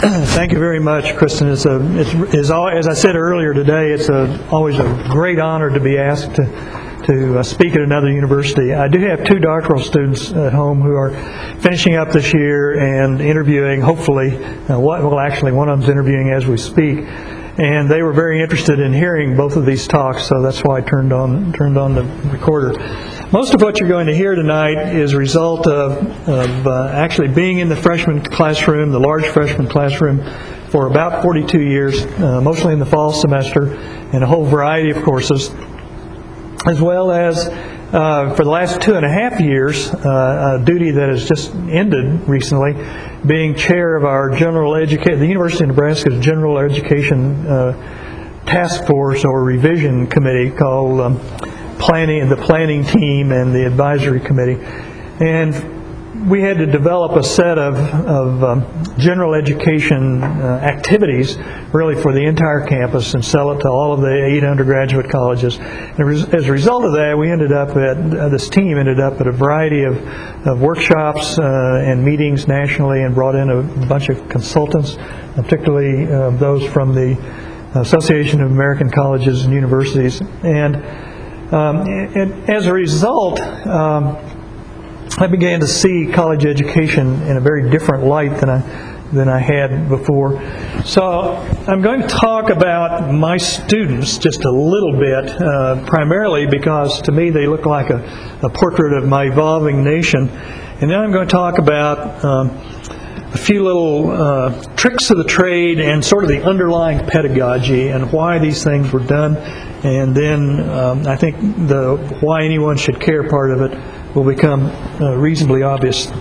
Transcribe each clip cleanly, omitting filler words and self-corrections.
Thank you very much, Kristen. As I said earlier today, it's always a great honor to be asked to speak at another university. I do have two doctoral students at home who are finishing up this year and interviewing, hopefully, actually one of them's interviewing as we speak. And they were very interested in hearing both of these talks, so that's why I turned on the recorder. Most of what you're going to hear tonight is a result of actually being in the freshman classroom, the large freshman classroom, for about 42 years, mostly in the fall semester, in a whole variety of courses, as well as for the last 2.5 years, a duty that has just ended recently, being chair of our the University of Nebraska's General Education Task Force or Revision Committee called the planning team and the advisory committee. And we had to develop a set of general education activities really for the entire campus and sell it to all of the 8 undergraduate colleges. And as a result of that, this team ended up at a variety of workshops and meetings nationally, and brought in a bunch of consultants, particularly those from the Association of American Colleges and Universities. And as a result, I began to see college education in a very different light than I had before. So I'm going to talk about my students just a little bit, primarily because to me they look like a portrait of my evolving nation. And then I'm going to talk about a few little tricks of the trade and sort of the underlying pedagogy and why these things were done. And then I think the why anyone should care part of it will become reasonably obvious.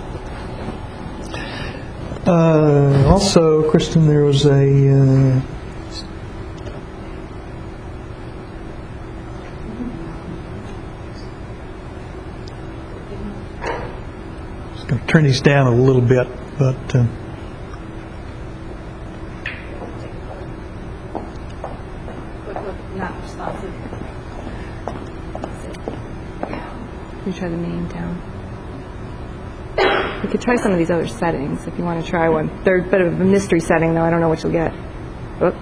Also, Kristen, there was a... just going to turn these down a little bit, but... Not responsive. You try the main down. You could try some of these other settings if you want to try one. They're a bit of a mystery setting, though. I don't know what you'll get. Oh.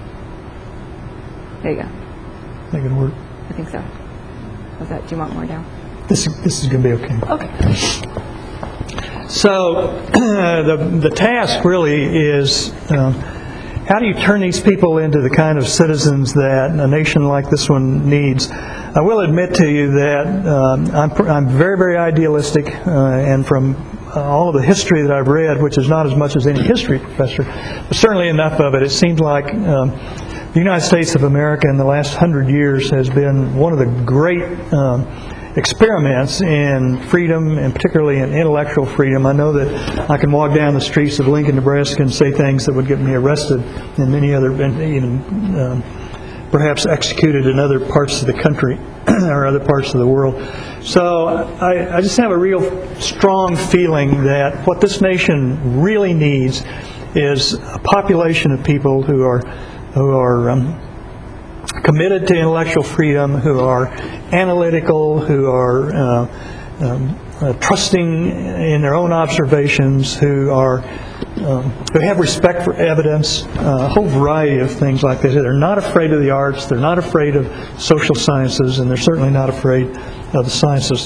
There you go. That could work. I think so. How's that? Do you want more down? This is going to be okay. Okay. So the task really is how do you turn these people into the kind of citizens that a nation like this one needs? I will admit to you that I'm very, very idealistic, and from all of the history that I've read, which is not as much as any history professor, but certainly enough of it, it seems like the United States of America in the last 100 years has been one of the great experiments in freedom, and particularly in intellectual freedom. I know that I can walk down the streets of Lincoln, Nebraska and say things that would get me arrested, and many other, even perhaps executed in other parts of the country or other parts of the world. So I just have a real strong feeling that what this nation really needs is a population of people who are committed to intellectual freedom, who are analytical, who are trusting in their own observations, who have respect for evidence, a whole variety of things like that. They're not afraid of the arts, they're not afraid of social sciences, and they're certainly not afraid of the sciences.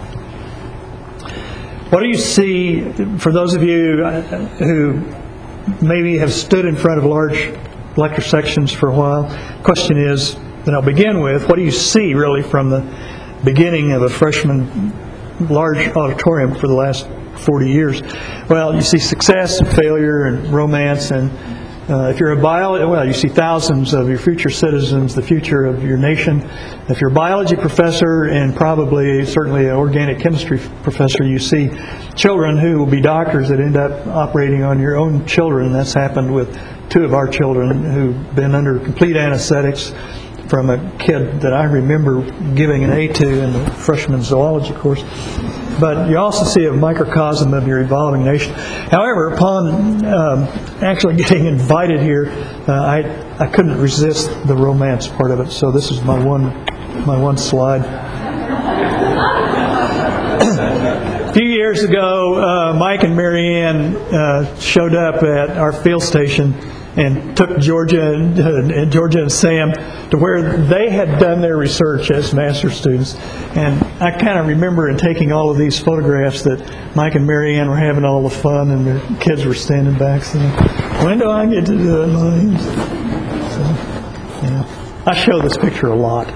What do you see, for those of you who maybe have stood in front of large lecture sections for a while, the question is, that I'll begin with, what do you see really from the beginning of a freshman large auditorium for the last 40 years? Well, you see success and failure and romance, and if you're a biologist, you see thousands of your future citizens, the future of your nation. If you're a biology professor and certainly an organic chemistry professor, you see children who will be doctors that end up operating on your own children. That's happened with 2 of our children who've been under complete anesthetics from a kid that I remember giving an A to in the freshman zoology course. But you also see a microcosm of your evolving nation. However, upon actually getting invited here, I couldn't resist the romance part of it. So this is my one slide. few years ago, Mike and Mary Ann showed up at our field station and took Georgia and Sam to where they had done their research as master's students. And I kind of remember in taking all of these photographs that Mike and Mary Ann were having all the fun and their kids were standing back saying, "When do I get to do it, Mine?" So, yeah. I show this picture a lot.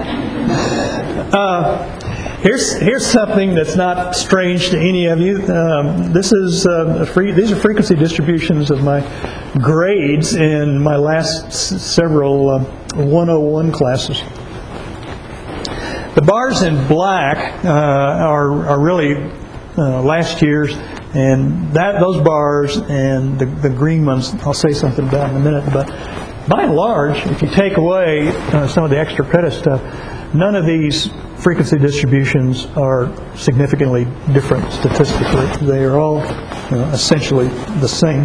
Here's something that's not strange to any of you. These are frequency distributions of my grades in my last several 101 classes. The bars in black are really last year's, and those bars and the green ones I'll say something about in a minute. But by and large, if you take away some of the extra credit stuff, none of these frequency distributions are significantly different statistically. They are all essentially the same.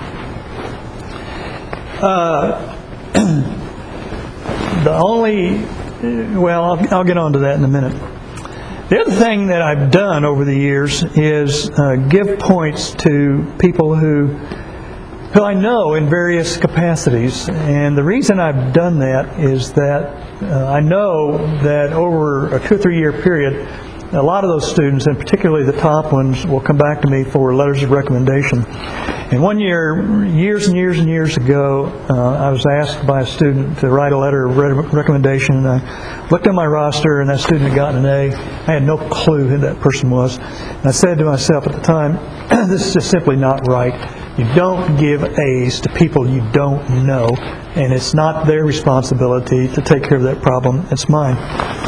I'll get on to that in a minute. The other thing that I've done over the years is give points to people who I know in various capacities. And the reason I've done that is that I know that over a 2 or 3 year period, a lot of those students, and particularly the top ones, will come back to me for letters of recommendation. And one year, years and years ago, I was asked by a student to write a letter of recommendation. And I looked at my roster, and that student had gotten an A. I had no clue who that person was. And I said to myself at the time, this is just simply not right. You don't give A's to people you don't know, and it's not their responsibility to take care of that problem. It's mine.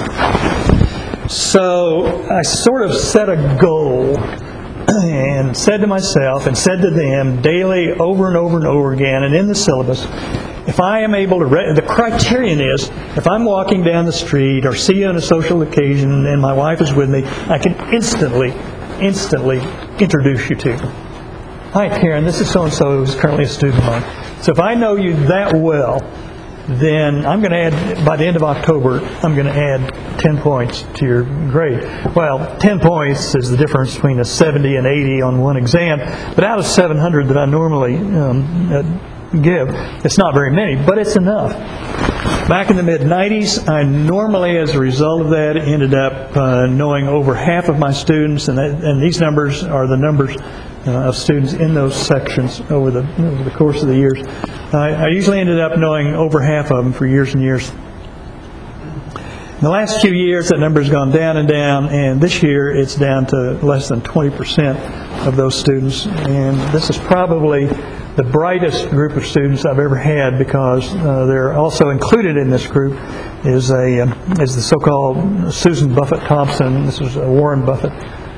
So I sort of set a goal and said to myself and said to them daily over and over and over again and in the syllabus, if I am able to, the criterion is, if I'm walking down the street or see you on a social occasion and my wife is with me, I can instantly introduce you to. Hi, Karen, this is so-and-so who's currently a student of mine. So if I know you that well, then I'm going to add, by the end of October, I'm going to add 10 points to your grade. Well, 10 points is the difference between a 70 and 80 on one exam, but out of 700 that I normally give, it's not very many, but it's enough. Back in the mid-90s, I normally, as a result of that, ended up knowing over half of my students, and these numbers are the numbers of students in those sections over the course of the years. I usually ended up knowing over half of them for years and years. In the last few years, that number has gone down and down, and this year it's down to less than 20% of those students. And this is probably the brightest group of students I've ever had, because they're also included in this group is the so-called Susan Buffett Thompson. This is a Warren Buffett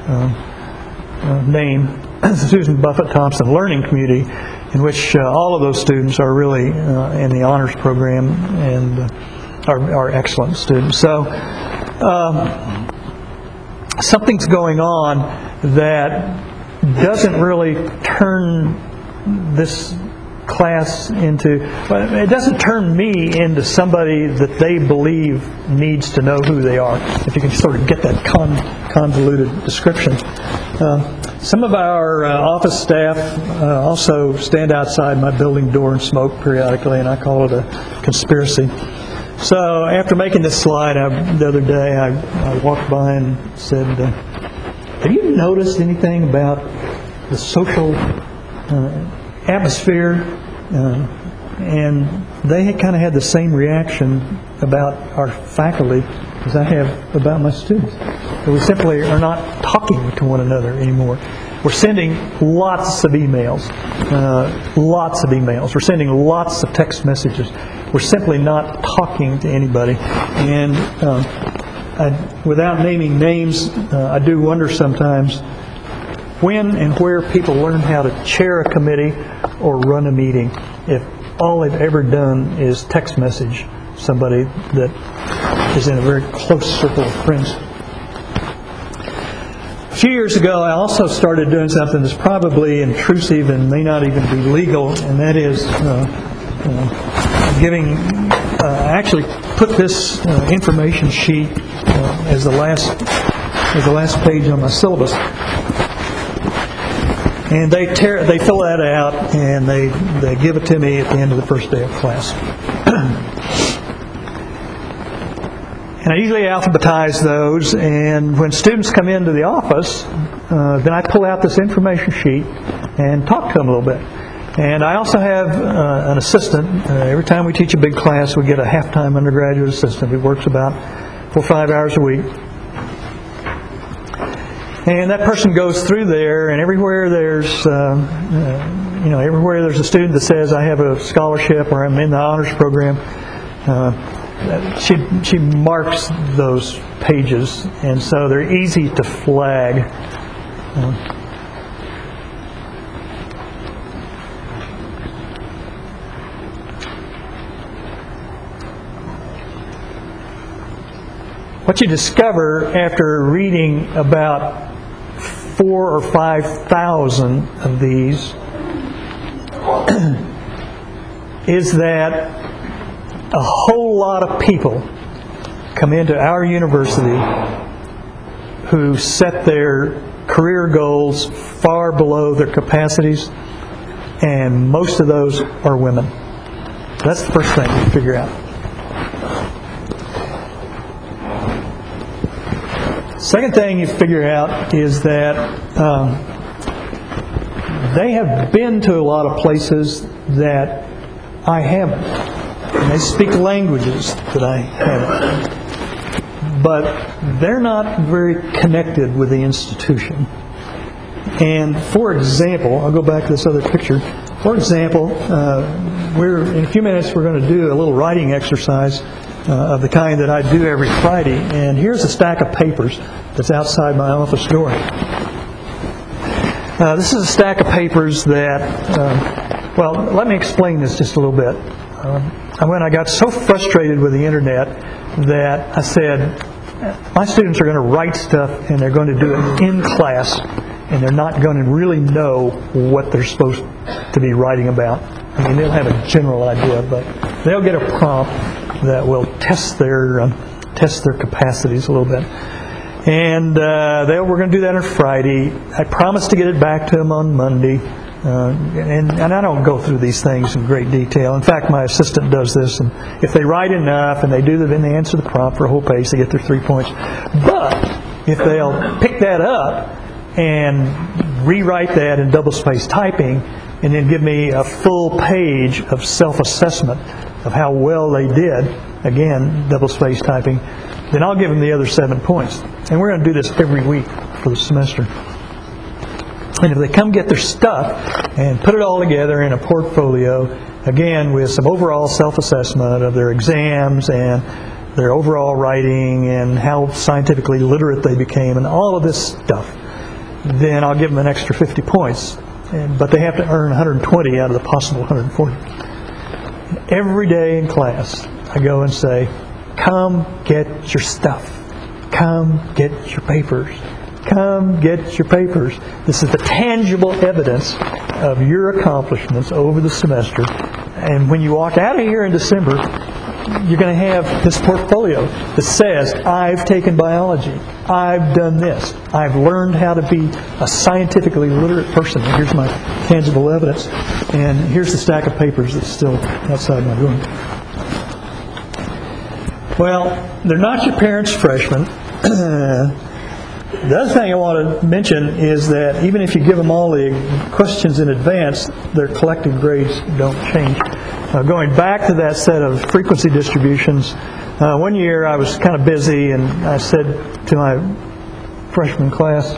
name. The Susan Buffett Thompson Learning Community, in which all of those students are really in the honors program and are excellent students. So something's going on that doesn't really turn this class into, it doesn't turn me into somebody that they believe needs to know who they are, if you can sort of get that convoluted description. Some of our office staff also stand outside my building door and smoke periodically, and I call it a conspiracy. So after making this slide the other day, I walked by and said, have you noticed anything about the social atmosphere? And they had kind of had the same reaction about our faculty as I have about my students. That we simply are not talking to one another anymore. We're sending lots of emails. We're sending lots of text messages. We're simply not talking to anybody. And without naming names, I do wonder sometimes when and where people learn how to chair a committee or run a meeting, if all they've ever done is text message somebody that is in a very close circle of friends. A few years ago, I also started doing something that's probably intrusive and may not even be legal, and that is I actually put this information sheet as the last is the last page on my syllabus. And they fill that out, and they give it to me at the end of the first day of class. And I usually alphabetize those, and when students come into the office, then I pull out this information sheet and talk to them a little bit. And I also have an assistant. Every time we teach a big class, we get a half-time undergraduate assistant who works about 4 or 5 hours a week. And that person goes through there, and everywhere there's a student that says, I have a scholarship or I'm in the honors program, she marks those pages, and so they're easy to flag. What you discover after reading about 4,000 or 5,000 of these is that a whole lot of people come into our university who set their career goals far below their capacities, and most of those are women. That's the first thing to figure out. Second thing you figure out is that they have been to a lot of places that I haven't. And they speak languages that I haven't. But they're not very connected with the institution. And for example, I'll go back to this other picture. For example, in a few minutes we're going to do a little writing exercise of the kind that I do every Friday. And here's a stack of papers that's outside my office door. This is a stack of papers that, let me explain this just a little bit. When I got so frustrated with the internet that I said, my students are going to write stuff and they're going to do it in class, and they're not going to really know what they're supposed to be writing about. I mean, they'll have a general idea, but they'll get a prompt that will test their capacities a little bit. And we're going to do that on Friday. I promised to get it back to them on Monday. And I don't go through these things in great detail. In fact, my assistant does this, and if they write enough and they answer the prompt for a whole page, they get their 3 points. But if they'll pick that up and rewrite that in double-spaced typing, and then give me a full page of self-assessment of how well they did, again, double-spaced typing, then I'll give them the other 7 points. And we're going to do this every week for the semester. And if they come get their stuff and put it all together in a portfolio, again, with some overall self-assessment of their exams and their overall writing and how scientifically literate they became and all of this stuff, then I'll give them an extra 50 points. But they have to earn 120 out of the possible 140. And every day in class, I go and say, come get your stuff. Come get your papers. Come get your papers. This is the tangible evidence of your accomplishments over the semester. And when you walk out of here in December, you're going to have this portfolio that says, I've taken biology, I've done this, I've learned how to be a scientifically literate person. And here's my tangible evidence. And here's the stack of papers that's still outside my door. Well, they're not your parents' freshmen. The other thing I want to mention is that even if you give them all the questions in advance, their collected grades don't change. Going back to that set of frequency distributions, one year I was kind of busy, and I said to my freshman class,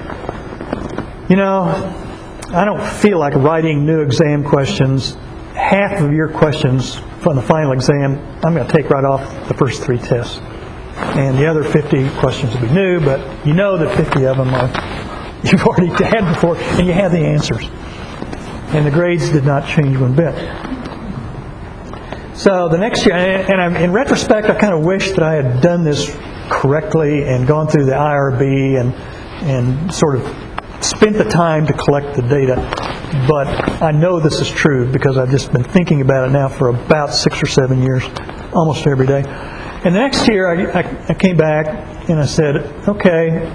I don't feel like writing new exam questions. Half of your questions from the final exam I'm going to take right off the first 3 tests. And the other 50 questions will be new, but you know that 50 of them you've already had before, and you have the answers. And the grades did not change one bit. So the next year, and in retrospect, I kind of wish that I had done this correctly and gone through the IRB and sort of spent the time to collect the data. But I know this is true because I've just been thinking about it now for about 6 or 7 years, almost every day. And the next year I came back and I said, okay,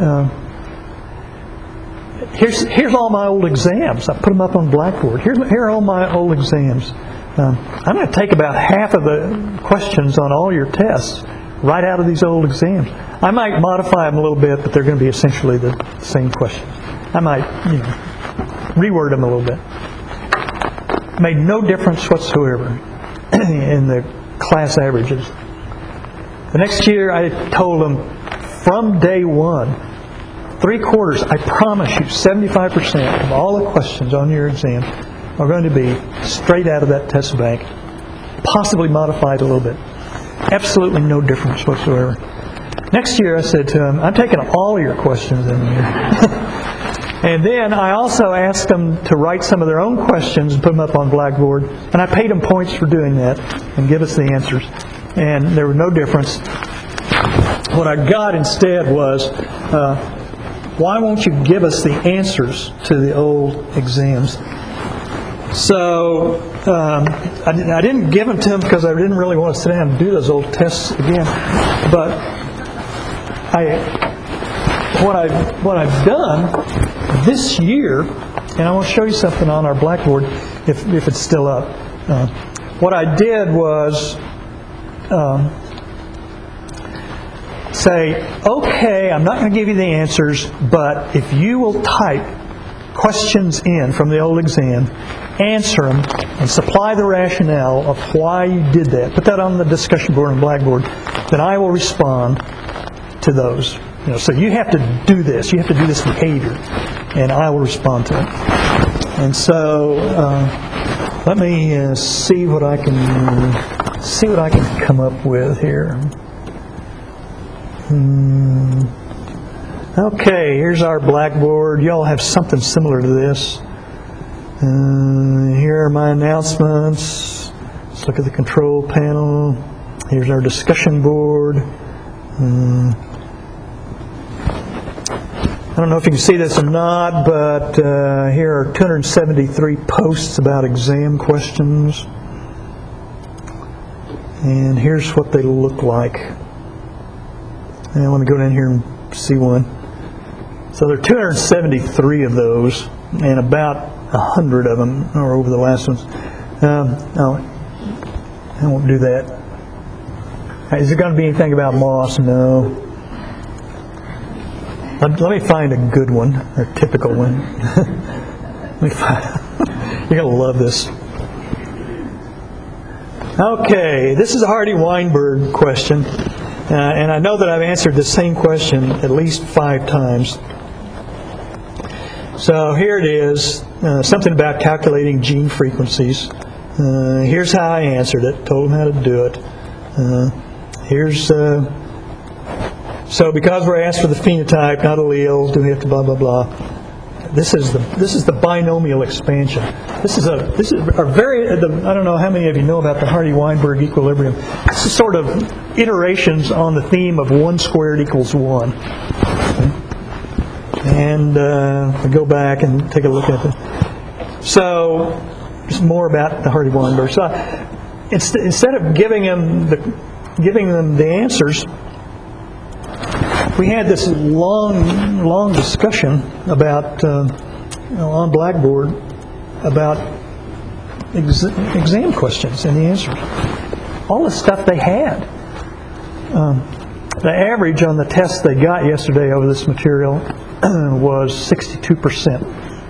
here's all my old exams. I put them up on Blackboard. Here are all my old exams. I'm going to take about half of the questions on all your tests right out of these old exams. I might modify them a little bit, but they're going to be essentially the same questions. I might, reword them a little bit. Made no difference whatsoever in the class averages. The next year, I told them from day one, 3/4, I promise you, 75% of all the questions on your exam are going to be straight out of that test bank, possibly modified a little bit. Absolutely no difference whatsoever. Next year, I said to them, I'm taking all your questions in here. And then I also asked them to write some of their own questions and put them up on Blackboard. And I paid them points for doing that and give us the answers. And there was no difference. What I got instead was, why won't you give us the answers to the old exams? So I didn't give them to them because I didn't really want to sit down and do those old tests again. But what I've done this year, and I want to show you something on our Blackboard if it's still up. What I did was say, okay, I'm not going to give you the answers, but if you will type questions in from the old exam, answer them, and supply the rationale of why you did that, put that on the discussion board on Blackboard, then I will respond to those. So you have to do this. You have to do this behavior, and I will respond to it. And so let me see what I can come up with here. Okay, here's our Blackboard. You all have something similar to this. Here are my announcements. Let's look at the control panel. Here's our discussion board. I don't know if you can see this or not, but here are 273 posts about exam questions. And here's what they look like. And let me go down here and see one. So there are 273 of those, and about 100 of them are over the last ones. No, I won't do that. Is there going to be anything about Moss? No. Let me find a good one, or a typical one. You're going to love this. Okay, this is a Hardy-Weinberg question, and I know that I've answered the same question at least 5 times. So here it is, something about calculating gene frequencies. Here's how I answered it, told them how to do it. So because we're asked for the phenotype, not alleles, do we have to blah, blah, blah. This is the binomial expansion. This is a very, I don't know how many of you know about the Hardy-Weinberg equilibrium. This is sort of iterations on the theme of 1 squared equals 1. And we go back and take a look at it. So there's more about the Hardy-Weinberg. So instead of giving them the answers, we had this long discussion about on Blackboard about exam questions and the answers. All the stuff they had. The average on the test they got yesterday over this material was 62%.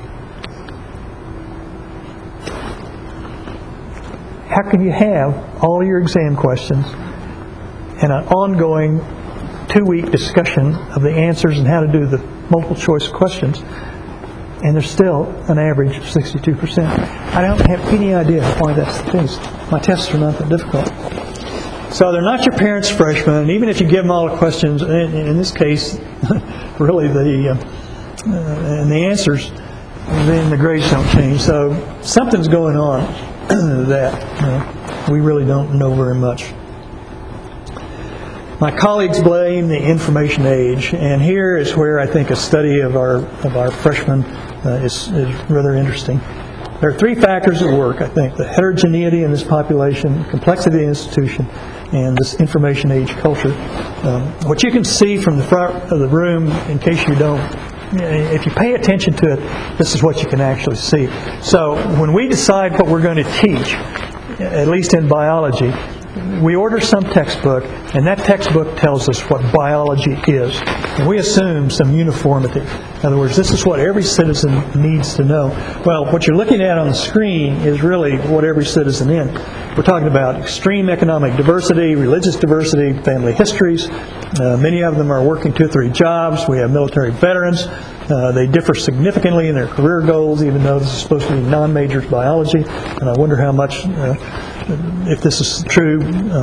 How can you have all your exam questions and an ongoing 2-week discussion of the answers and how to do the multiple choice questions, and there's still an average of 62%. I don't have any idea why that's the case. My tests are not that difficult. So they're not your parents' freshmen, and even if you give them all the questions, in this case, really and the answers, then the grades don't change. So something's going on that we really don't know very much. My colleagues blame the information age, and here is where I think a study of our freshmen is rather interesting. There are 3 factors at work, I think: the heterogeneity in this population, complexity of the institution, and this information age culture. What you can see from the front of the room, in case you don't, if you pay attention to it, this is what you can actually see. So when we decide what we're going to teach, at least in biology, we order some textbook, and that textbook tells us what biology is. And we assume some uniformity. In other words, this is what every citizen needs to know. Well, what you're looking at on the screen is really what every citizen is. We're talking about extreme economic diversity, religious diversity, family histories. Many of them are working 2 or 3 jobs. We have military veterans. They differ significantly in their career goals, even though this is supposed to be non-majors biology. And I wonder how much, if this is true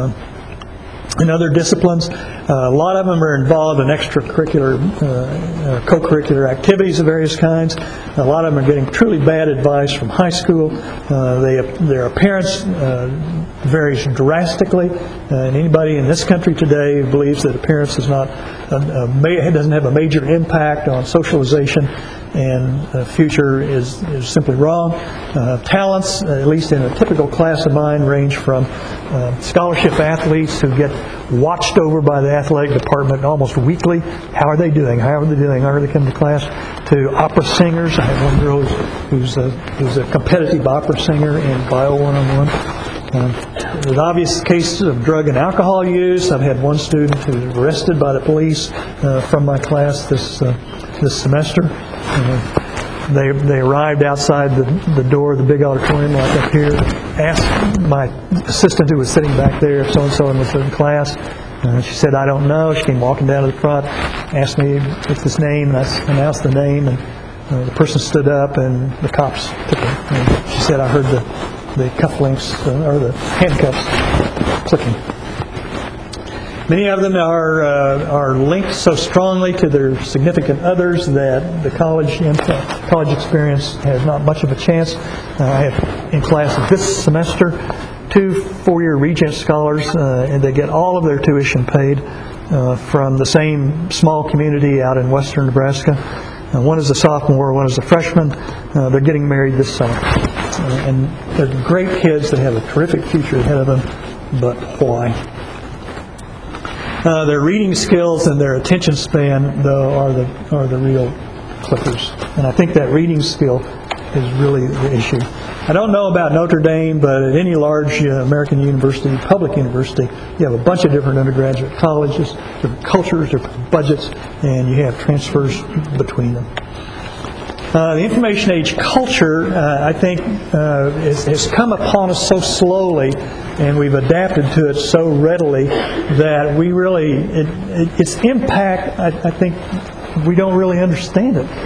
in other disciplines. A lot of them are involved in extracurricular, co-curricular activities of various kinds. A lot of them are getting truly bad advice from high school. Their appearance varies drastically. And anybody in this country today who believes that appearance is not doesn't have a major impact on socialization and the future is simply wrong. Talents, at least in a typical class of mine, range from scholarship athletes who get watched over by the athletic department almost weekly. How are they doing? How are they doing? How are they coming to class? To opera singers. I have one girl who's a competitive opera singer in Bio 101. There's obvious cases of drug and alcohol use. I've had one student who was arrested by the police from my class this semester. They arrived outside the door of the big auditorium, like up here, asked my assistant who was sitting back there if so-and-so was in class. She said, "I don't know." She came walking down to the front, asked me what's his name, and I announced the name, and the person stood up, and the cops took him. And she said, "I heard the cufflinks, or the handcuffs clicking." Many of them are linked so strongly to their significant others that the college experience has not much of a chance. I have in class this semester 2 4-year Regent scholars, and they get all of their tuition paid from the same small community out in western Nebraska. One is a sophomore, one is a freshman. They're getting married this summer. And they're great kids. They have a terrific future ahead of them, but why? Their reading skills and their attention span, though, are the real clippers. And I think that reading skill is really the issue. I don't know about Notre Dame, but at any large American university, public university, you have a bunch of different undergraduate colleges, different cultures, different budgets, and you have transfers between them. The information age culture, I think, has come upon us so slowly, and we've adapted to it so readily that we really, its impact, I think, we don't really understand it.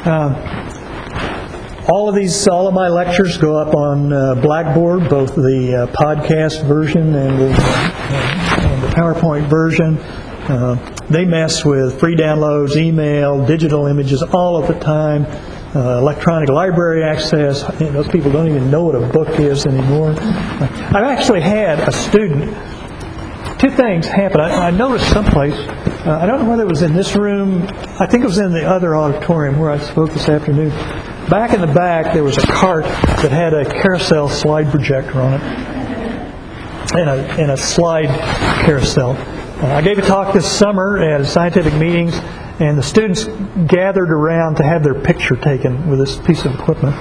All of my lectures go up on Blackboard, both the podcast version and the PowerPoint version. They mess with free downloads, email, digital images all of the time. Electronic library access. Those people don't even know what a book is anymore. I've actually had a student, 2 things happen. I noticed someplace, I don't know whether it was in this room, I think it was in the other auditorium where I spoke this afternoon. Back in the back there was a cart that had a carousel slide projector on it and a slide carousel. I gave a talk this summer at scientific meetings, and the students gathered around to have their picture taken with this piece of equipment.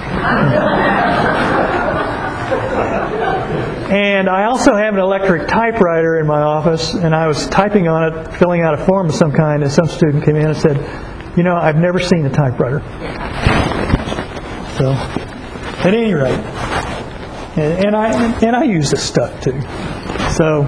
And I also have an electric typewriter in my office, and I was typing on it, filling out a form of some kind, and some student came in and said, "You know, I've never seen a typewriter." So, at any rate, and I use this stuff too. So,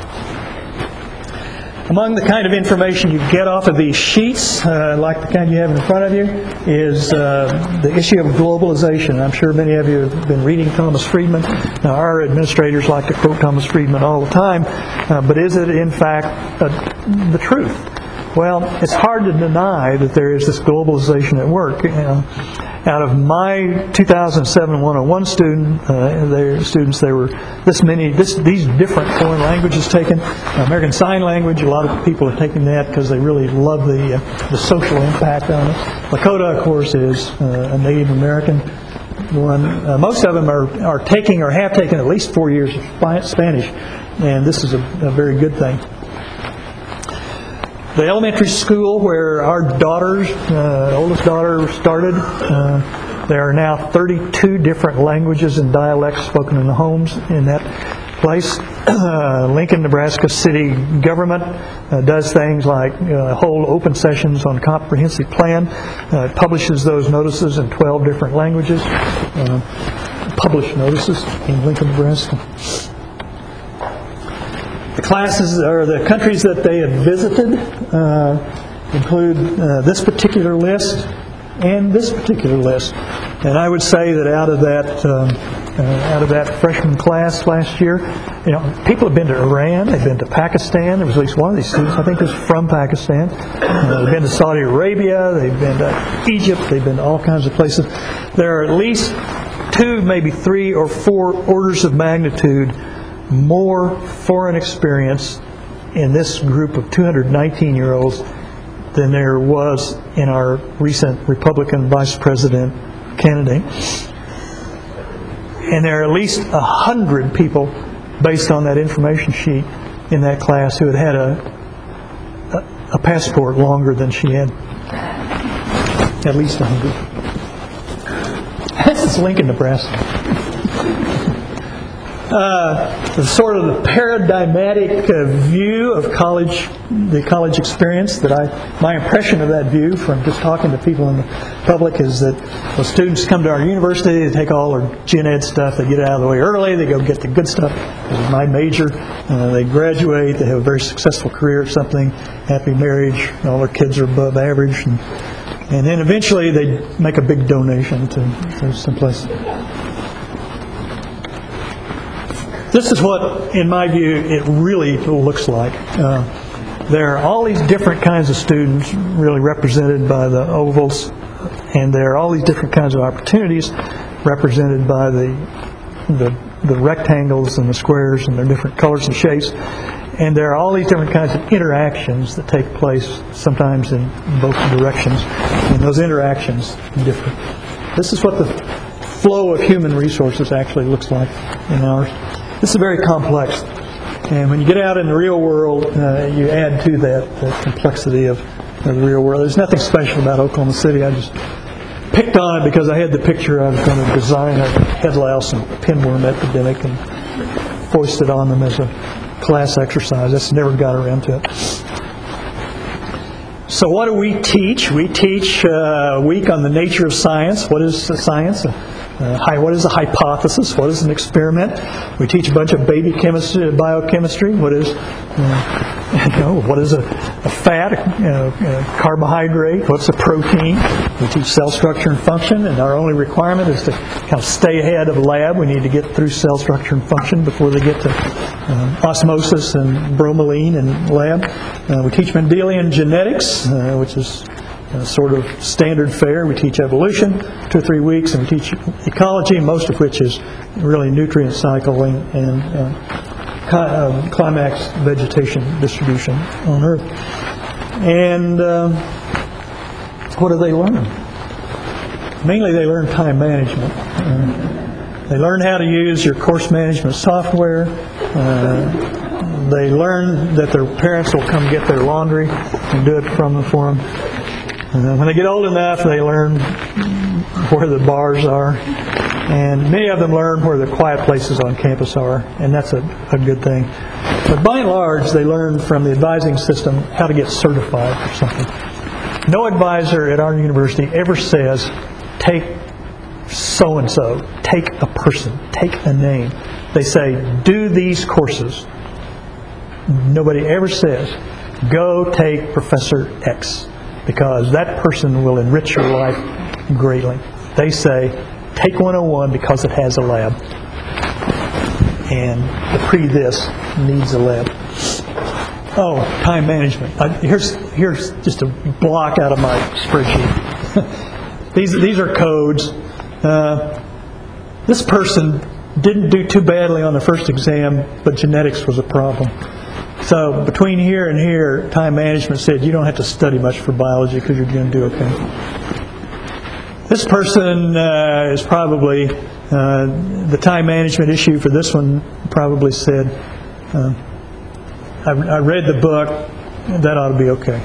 among the kind of information you get off of these sheets, like the kind you have in front of you, is the issue of globalization. I'm sure many of you have been reading Thomas Friedman. Now, our administrators like to quote Thomas Friedman all the time, but is it in fact the truth? Well, it's hard to deny that there is this globalization at work. Out of my 2007 101 students, there were these different foreign languages taken. American Sign Language, a lot of people are taking that because they really love the social impact on it. Lakota, of course, is a Native American. one. Most of them are taking or have taken at least 4 years of Spanish, and this is a very good thing. The elementary school where our oldest daughter started, there are now 32 different languages and dialects spoken in the homes in that place. Lincoln, Nebraska city government does things like hold open sessions on comprehensive plan, publishes those notices in 12 different languages, published notices in Lincoln, Nebraska. The classes or the countries that they have visited include this particular list and this particular list. And I would say that out of that freshman class last year, people have been to Iran, they've been to Pakistan. There was at least one of these students, I think, was from Pakistan. They've been to Saudi Arabia, they've been to Egypt, they've been to all kinds of places. There are at least 2, maybe 3 or 4 orders of magnitude more foreign experience in this group of 219-year-olds than there was in our recent Republican vice president candidate. And there are at least 100 people, based on that information sheet in that class, who had had a passport longer than she had. At least 100. This is Lincoln, Nebraska. Sort of the paradigmatic view of the college experience my impression of that view from just talking to people in the public is that when students come to our university, they take all their gen ed stuff, they get it out of the way early, they go get the good stuff. This is my major. They graduate, they have a very successful career at something, happy marriage, all their kids are above average, and then eventually they make a big donation to some place. This is what, in my view, it really looks like. There are all these different kinds of students really represented by the ovals, and there are all these different kinds of opportunities represented by the rectangles and the squares and their different colors and shapes. And there are all these different kinds of interactions that take place sometimes in both directions, and those interactions differ. This is what the flow of human resources actually looks like in ours. This is very complex, and when you get out in the real world, you add to that the complexity of the real world. There's nothing special about Oklahoma City. I just picked on it because I had the picture I was going to design a head louse and pinworm epidemic and foist it on them as a class exercise. I just never got around to it. So what do we teach? We teach a week on the nature of science. What is science? What is a hypothesis? What is an experiment? We teach a bunch of baby chemistry, biochemistry. What is, what is a fat, a carbohydrate? What's a protein? We teach cell structure and function, and our only requirement is to kind of stay ahead of lab. We need to get through cell structure and function before they get to osmosis and bromelain in lab. We teach Mendelian genetics, which is sort of standard fare. We teach evolution 2 or 3 weeks, and we teach ecology, most of which is really nutrient cycling and climax vegetation distribution on Earth. And what do they learn? Mainly they learn time management. They learn how to use your course management software. They learn that their parents will come get their laundry and do it for them. When they get old enough, they learn where the bars are, and many of them learn where the quiet places on campus are, and that's a good thing. But by and large, they learn from the advising system how to get certified for something. No advisor at our university ever says, take so-and-so, take a person, take a name. They say, do these courses. Nobody ever says, go take Professor X, because that person will enrich your life greatly. They say, take 101 because it has a lab. And the pre-this needs a lab. Oh, time management. Here's just a block out of my spreadsheet. These are codes. This person didn't do too badly on the first exam, but genetics was a problem. So between here and here, time management said you don't have to study much for biology because you're going to do okay. This person is probably, the time management issue for this one probably said, I read the book, that ought to be okay.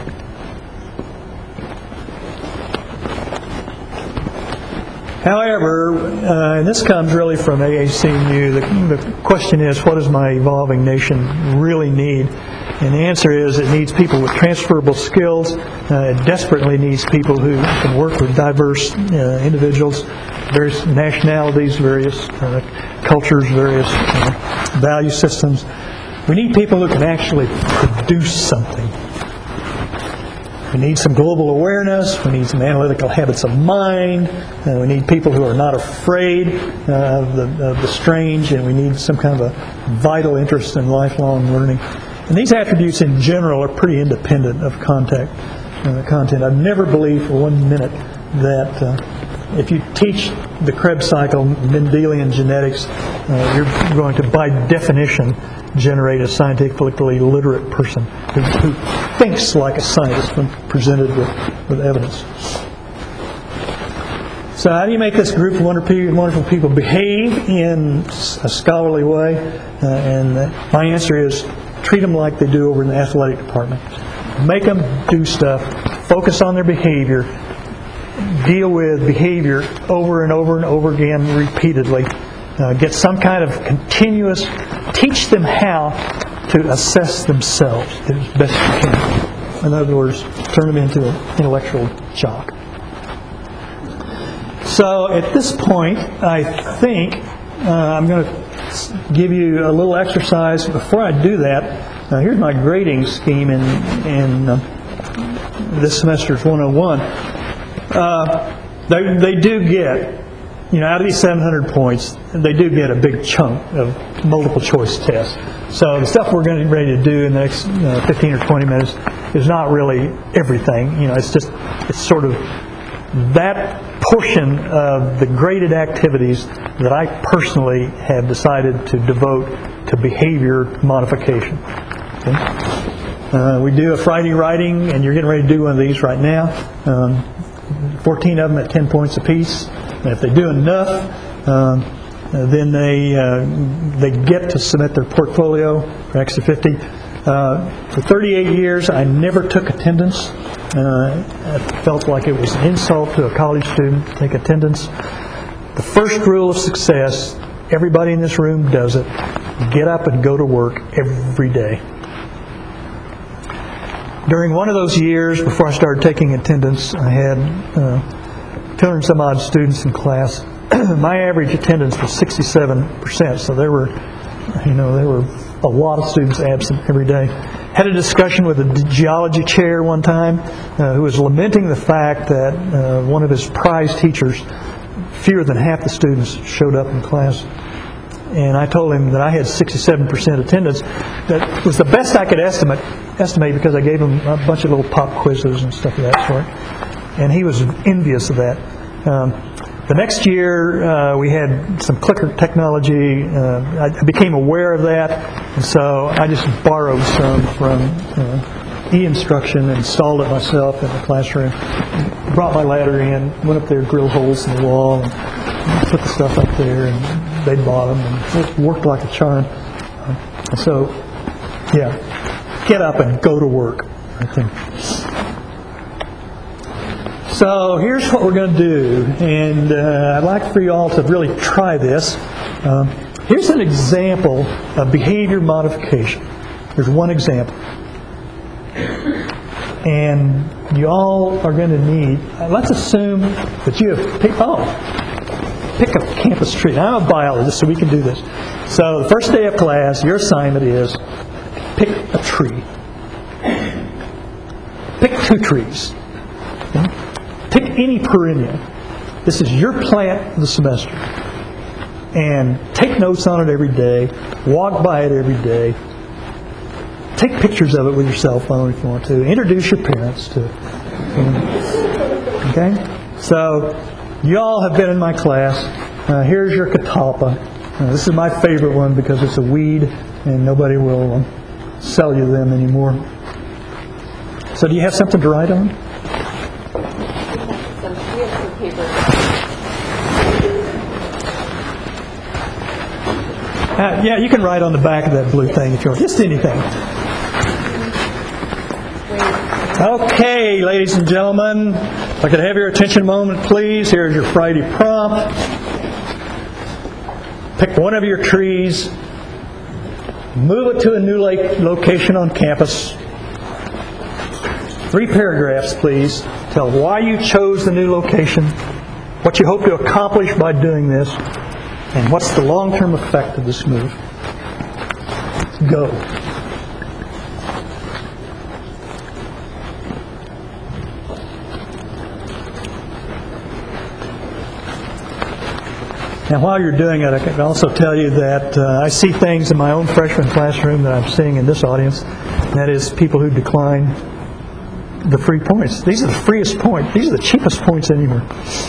However, and this comes really from AACMU, the question is, what does my evolving nation really need? And the answer is, it needs people with transferable skills. It desperately needs people who can work with diverse individuals, various nationalities, various cultures, various value systems. We need people who can actually produce something. We need some global awareness. We need some analytical habits of mind. We need people who are not afraid of the strange, and we need some kind of a vital interest in lifelong learning. And these attributes in general are pretty independent of content. I've never believed for 1 minute that if you teach the Krebs cycle, Mendelian genetics, you're going to, by definition, generate a scientifically literate person who thinks like a scientist when presented with evidence. So how do you make this group of wonderful people behave in a scholarly way? And my answer is, treat them like they do over in the athletic department. Make them do stuff, focus on their behavior, deal with behavior over and over and over again repeatedly. Get some kind of continuous, teach them how to assess themselves as best you can. In other words, turn them into an intellectual jock. So at this point, I think I'm going to give you a little exercise. Before I do that, here's my grading scheme in this semester's 101. They do get, out of these 700 points, they do get a big chunk of multiple choice tests. So the stuff we're going to be ready to do in the next 15 or 20 minutes is not really everything. It's sort of that portion of the graded activities that I personally have decided to devote to behavior modification. Okay? We do a Friday writing, and you're getting ready to do one of these right now. 14 of them at 10 points apiece. And if they do enough, then they get to submit their portfolio for extra 50. For 38 years, I never took attendance. I felt like it was an insult to a college student to take attendance. The first rule of success, everybody in this room does it, get up and go to work every day. During one of those years, before I started taking attendance, I had 200 and some odd students in class. My average attendance was 67%, so there were a lot of students absent every day. Had a discussion with a geology chair one time who was lamenting the fact that one of his prize teachers, fewer than half the students showed up in class. And I told him that I had 67% attendance. That was the best I could estimate because I gave him a bunch of little pop quizzes and stuff of that sort. And he was envious of that. The next year, we had some clicker technology. I became aware of that, and so I just borrowed some from e-instruction and installed it myself in the classroom. Brought my ladder in, went up there, drilled holes in the wall, and put the stuff up there, and they bought them, and it worked like a charm. So, get up and go to work. Right there. So here's what we're going to do, and I'd like for you all to really try this. Here's an example of behavior modification. There's one example. And you all are going to need, let's assume that you have pick a campus tree. Now, I'm a biologist, so we can do this. So the first day of class, your assignment is pick a tree. Pick 2 trees. Okay? Pick any perennial. This is your plant for the semester. And take notes on it every day. Walk by it every day. Take pictures of it with your cell phone if you want to. Introduce your parents to it. Okay? So, you all have been in my class. Here's your catalpa. This is my favorite one because it's a weed and nobody will sell you them anymore. So do you have something to write on? We have some paper. Yeah, you can write on the back of that blue thing if you want. Just anything. Okay, ladies and gentlemen, if I could have your attention a moment, please. Here's your Friday prompt. Pick one of your trees, move it to a new location on campus. 3 paragraphs, please. Tell why you chose the new location, what you hope to accomplish by doing this, and what's the long-term effect of this move. Go. Now, while you're doing it, I can also tell you that I see things in my own freshman classroom that I'm seeing in this audience. And that is people who decline the free points. These are the freest points. These are the cheapest points anywhere.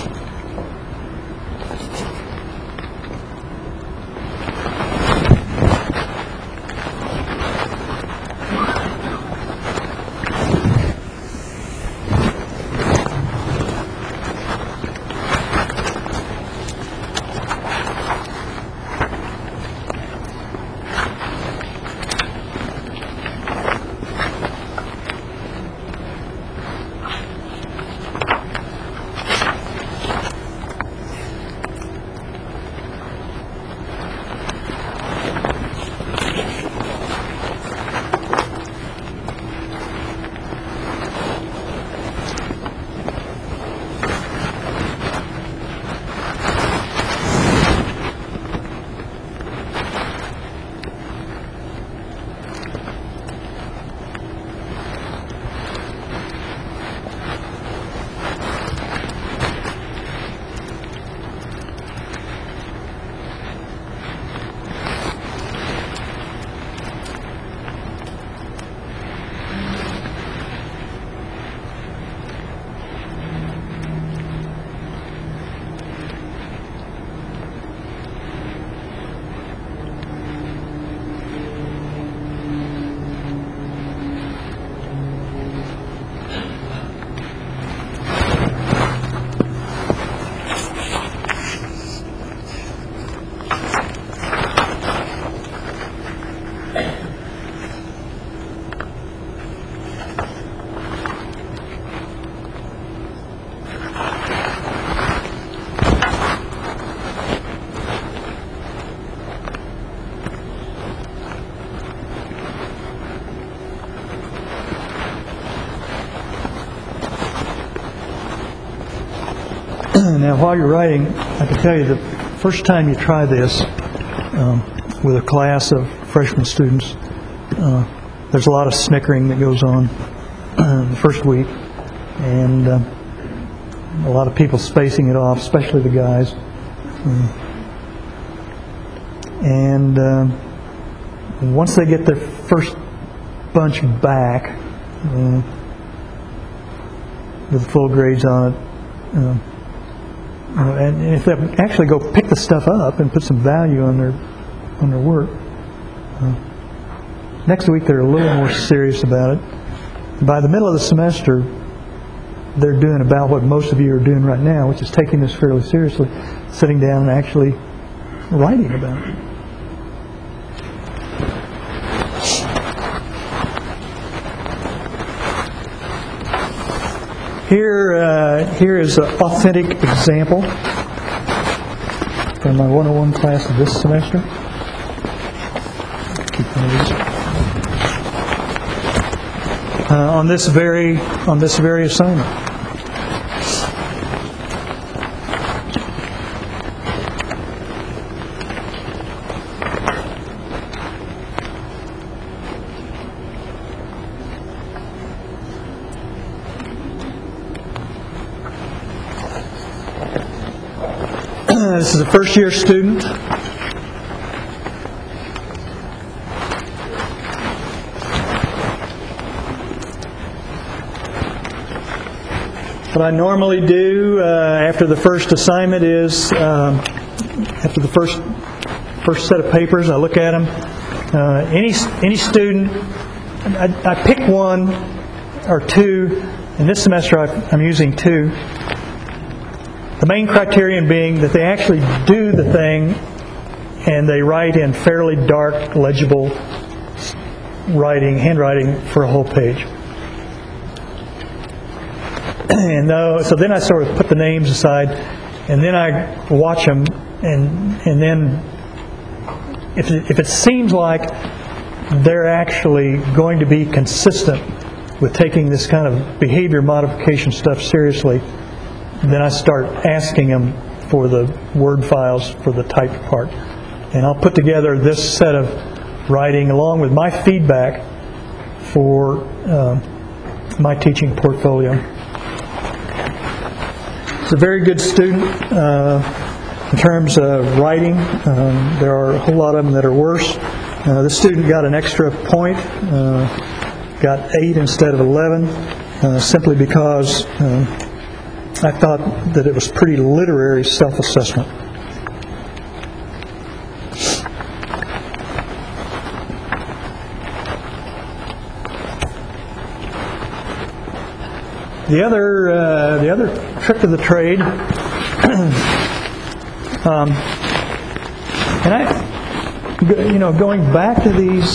Now, while you're writing, I can tell you the first time you try this with a class of freshman students, there's a lot of snickering that goes on the first week, and a lot of people spacing it off, especially the guys. And once they get their first bunch back with full grades on it, and if they actually go pick the stuff up and put some value on their work, next week they're a little more serious about it. By the middle of the semester, they're doing about what most of you are doing right now, which is taking this fairly seriously, sitting down and actually writing about it. Here is an authentic example from my 101 class of this semester. Keep one of these. On this very assignment. This is a first-year student. What I normally do after the first assignment is, after the first set of papers, I look at them. Any student, I pick one or two. In this semester, I'm using two. The main criterion being that they actually do the thing and they write in fairly dark, legible handwriting for a whole page. And so then I sort of put the names aside, and then I watch them, and then if it seems like they're actually going to be consistent with taking this kind of behavior modification stuff seriously, then I start asking them for the word files for the typed part. And I'll put together this set of writing along with my feedback for my teaching portfolio. He's a very good student in terms of writing. There are a whole lot of them that are worse. This student got an extra point, got 8 instead of 11, simply because I thought that it was pretty literary self-assessment. The other trick of the trade, and going back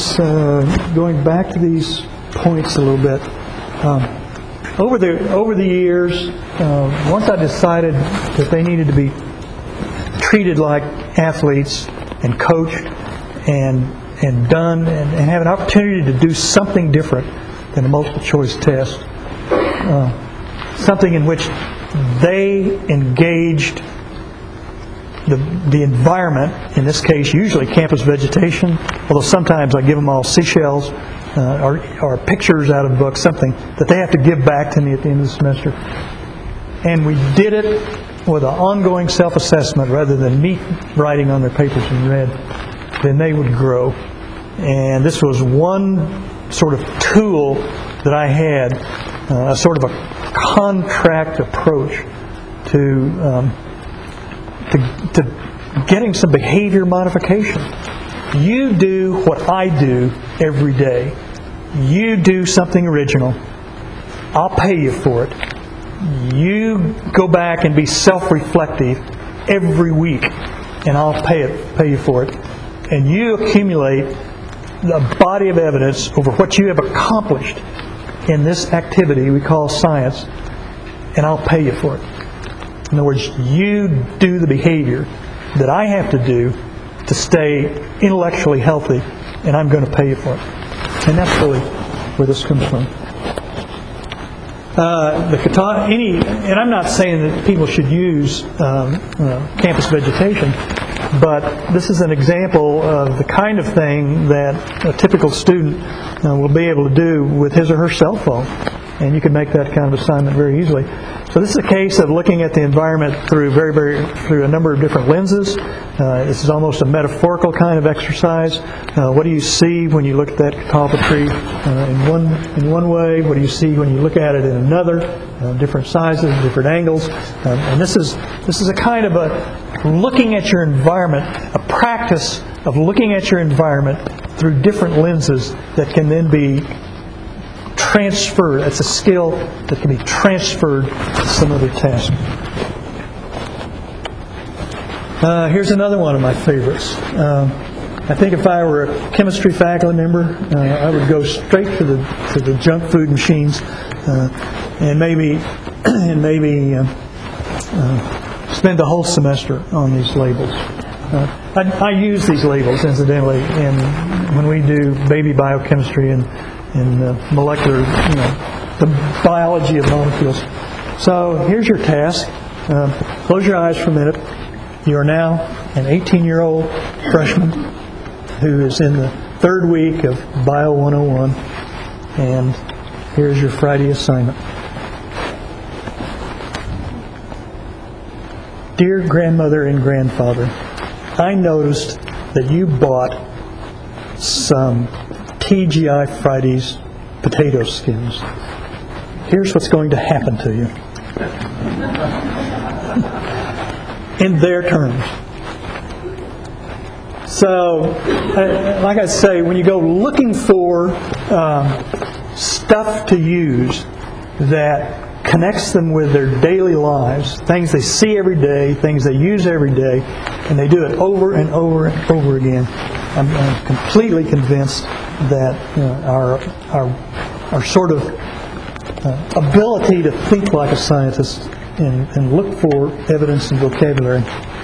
to these points a little bit. Over the years, once I decided that they needed to be treated like athletes and coached and done and have an opportunity to do something different than a multiple choice test, something in which they engaged the environment, in this case usually campus vegetation, although sometimes I give them all seashells or pictures out of books, something that they have to give back to me at the end of the semester. And we did it with an ongoing self-assessment rather than me writing on their papers in red. Then they would grow. And this was one sort of tool that I had, a sort of a contract approach to getting some behavior modification. You do what I do every day. You do something original. I'll pay you for it. You go back and be self-reflective every week, and I'll pay you for it. And you accumulate a body of evidence over what you have accomplished in this activity we call science, and I'll pay you for it. In other words, you do the behavior that I have to do to stay intellectually healthy, and I'm going to pay you for it. And that's really where this comes from. And I'm not saying that people should use campus vegetation, but this is an example of the kind of thing that a typical student will be able to do with his or her cell phone. And you can make that kind of assignment very easily. So this is a case of looking at the environment through through a number of different lenses. This is almost a metaphorical kind of exercise. What do you see when you look at that catalpa tree in one way? What do you see when you look at it in another? Different sizes, different angles. And this is a kind of a looking at your environment, a practice of looking at your environment through different lenses that can then be transferred. It's a skill that can be transferred to some other task. Here's another one of my favorites. I think if I were a chemistry faculty member, I would go straight to the junk food machines and maybe spend the whole semester on these labels. I use these labels incidentally, and when we do baby biochemistry and molecular, the biology of molecules. So here's your task. Close your eyes for a minute. You are now an 18-year-old freshman who is in the third week of Bio 101, and here's your Friday assignment. Dear grandmother and grandfather, I noticed that you bought some TGI Fridays potato skins. Here's what's going to happen to you. In their terms. So, like I say, when you go looking for stuff to use that connects them with their daily lives, things they see every day, things they use every day, And they do it over and over and over again. I'm completely convinced that our sort of ability to think like a scientist and look for evidence and vocabulary.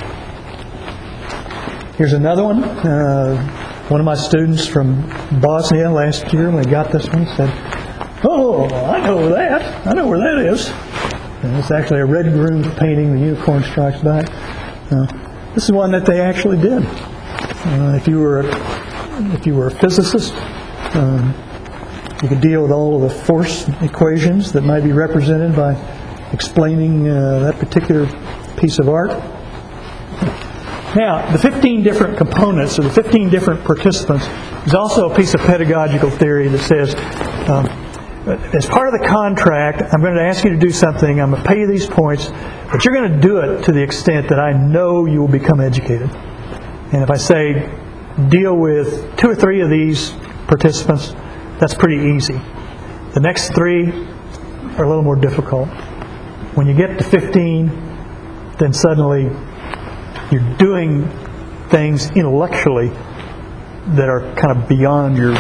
Here's another one. One of my students from Bosnia last year, when he got this one, said, "Oh, I know that. I know where that is." And it's actually a red groom painting, The Unicorn Strikes Back. This is one that they actually did. If you were a physicist, you could deal with all of the force equations that might be represented by explaining that particular piece of art. Now, the 15 different components, or the 15 different participants, is also a piece of pedagogical theory that says, as part of the contract, I'm going to ask you to do something, I'm going to pay you these points, but you're going to do it to the extent that I know you will become educated. And if I say, deal with 2 or 3 of these participants, that's pretty easy. The next 3 are a little more difficult. When you get to 15, then suddenly you're doing things intellectually that are kind of beyond your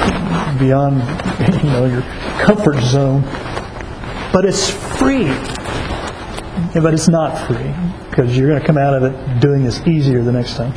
comfort zone. But it's free. But it's not free, because you're going to come out of it doing this easier the next time.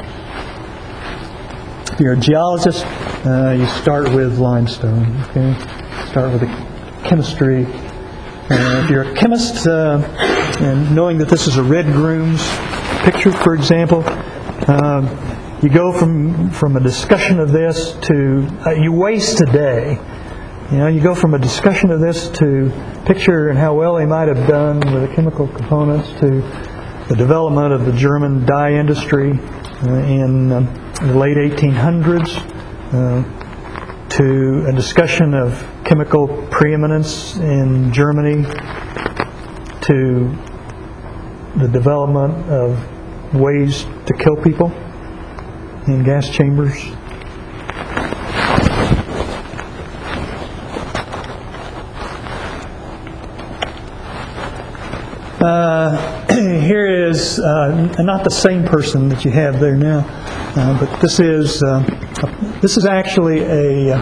If you're a geologist, you start with limestone. Okay? Start with the chemistry. If you're a chemist, and knowing that this is a Red Grooms picture, for example, you go from a discussion of this to you waste a day. You go from a discussion of this to picture and how well they might have done with the chemical components, to the development of the German dye industry in the late 1800s, to a discussion of chemical preeminence in Germany, to the development of ways to kill people in gas chambers. Here is not the same person that you have there now, but this is actually a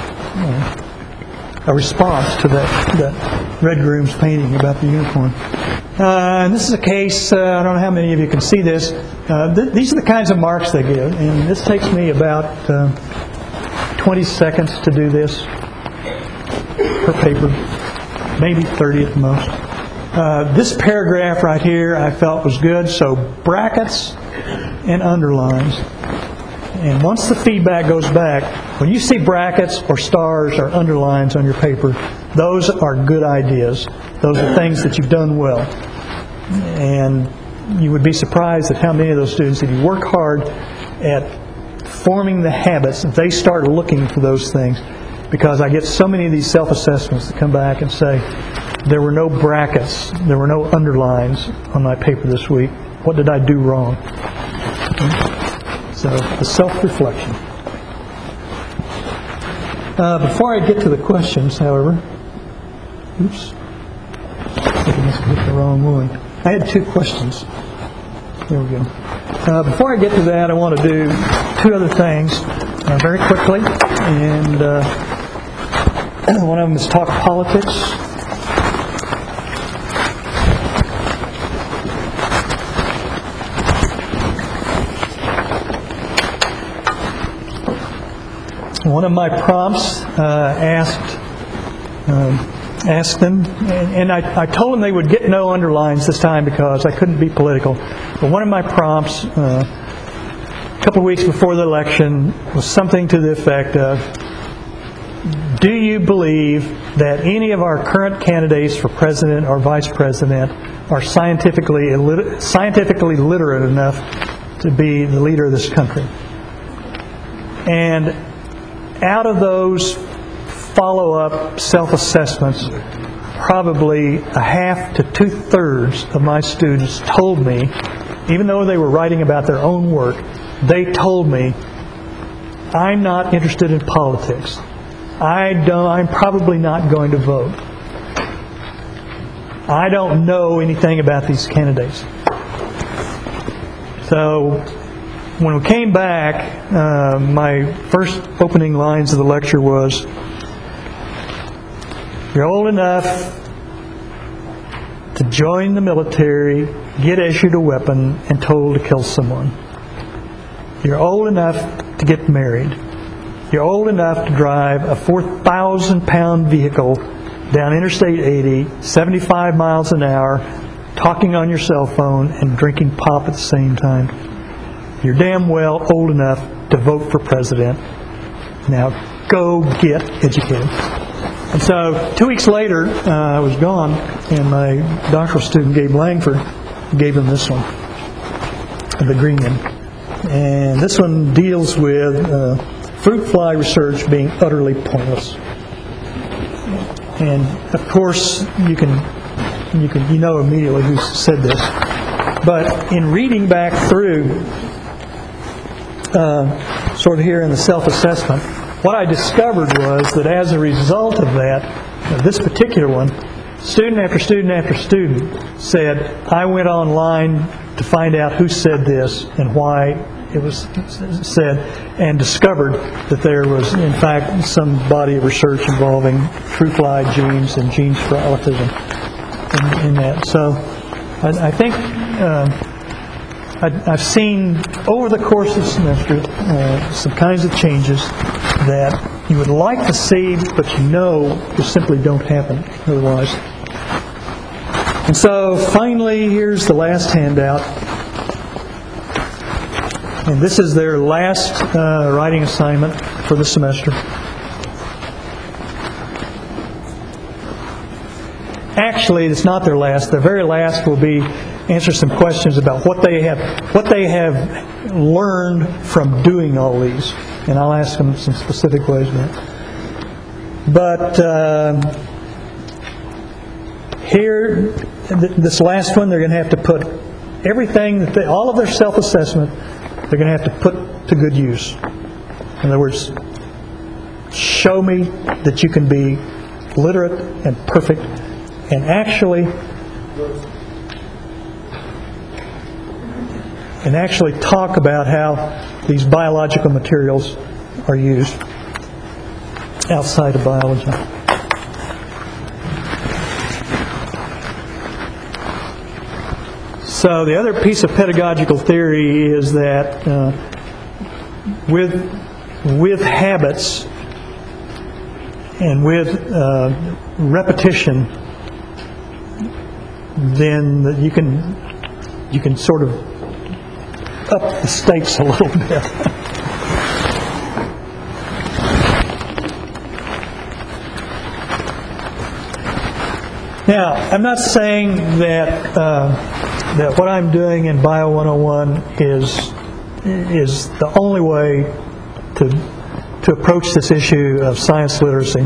response to that Red Grooms painting about the unicorn. And this is a case, I don't know how many of you can see this. These are the kinds of marks they give, and this takes me about 20 seconds to do this per paper, maybe 30 at the most. This paragraph right here I felt was good, so brackets and underlines. And once the feedback goes back, when you see brackets or stars or underlines on your paper, those are good ideas. Those are things that you've done well. And you would be surprised at how many of those students, if you work hard at forming the habits, if they start looking for those things. Because I get so many of these self-assessments that come back and say, there were no brackets, there were no underlines on my paper this week. What did I do wrong? So, the self-reflection. Before I get to the questions, however, oops, I think I must have hit the wrong one. I had 2 questions. There we go. Before I get to that, I want to do 2 other things very quickly. And one of them is talk politics. One of my prompts asked them, and I told them they would get no underlines this time because I couldn't be political. But one of my prompts a couple of weeks before the election was something to the effect of, do you believe that any of our current candidates for president or vice president are scientifically literate enough to be the leader of this country? And out of those follow-up self-assessments, probably a half to 2/3 of my students told me, even though they were writing about their own work, they told me, I'm not interested in politics. I'm probably not going to vote. I don't know anything about these candidates. So when we came back, my first opening lines of the lecture was, "You're old enough to join the military, get issued a weapon, and told to kill someone. You're old enough to get married. You're old enough to drive a 4,000-pound vehicle down Interstate 80, 75 miles an hour, talking on your cell phone and drinking pop at the same time. You're damn well old enough to vote for president. Now go get educated." And so 2 weeks later, I was gone, and my doctoral student, Gabe Langford, gave him this one, the green one. And this one deals with fruit fly research being utterly pointless. And of course, you know immediately who said this. But in reading back through, sort of here in the self-assessment, what I discovered was that as a result of that, this particular one, student after student after student said, "I went online to find out who said this and why it was said, and discovered that there was, in fact, some body of research involving fruit fly genes and genes for autism in that." So I think I've seen over the course of the semester some kinds of changes that you would like to see, but you know just simply don't happen otherwise. And so finally, here's the last handout. And this is their last writing assignment for the semester. Actually, it's not their last. Their very last will be answer some questions about what they have learned from doing all these. And I'll ask them some specific ways. But here, this last one, they're going to have to put everything, all of their self-assessment, they're going to have to put to good use. In other words, show me that you can be literate and perfect and actually talk about how these biological materials are used outside of biology. So the other piece of pedagogical theory is that with habits and with repetition, then you can sort of up the stakes a little bit. Now, I'm not saying that what I'm doing in Bio 101 is the only way to approach this issue of science literacy.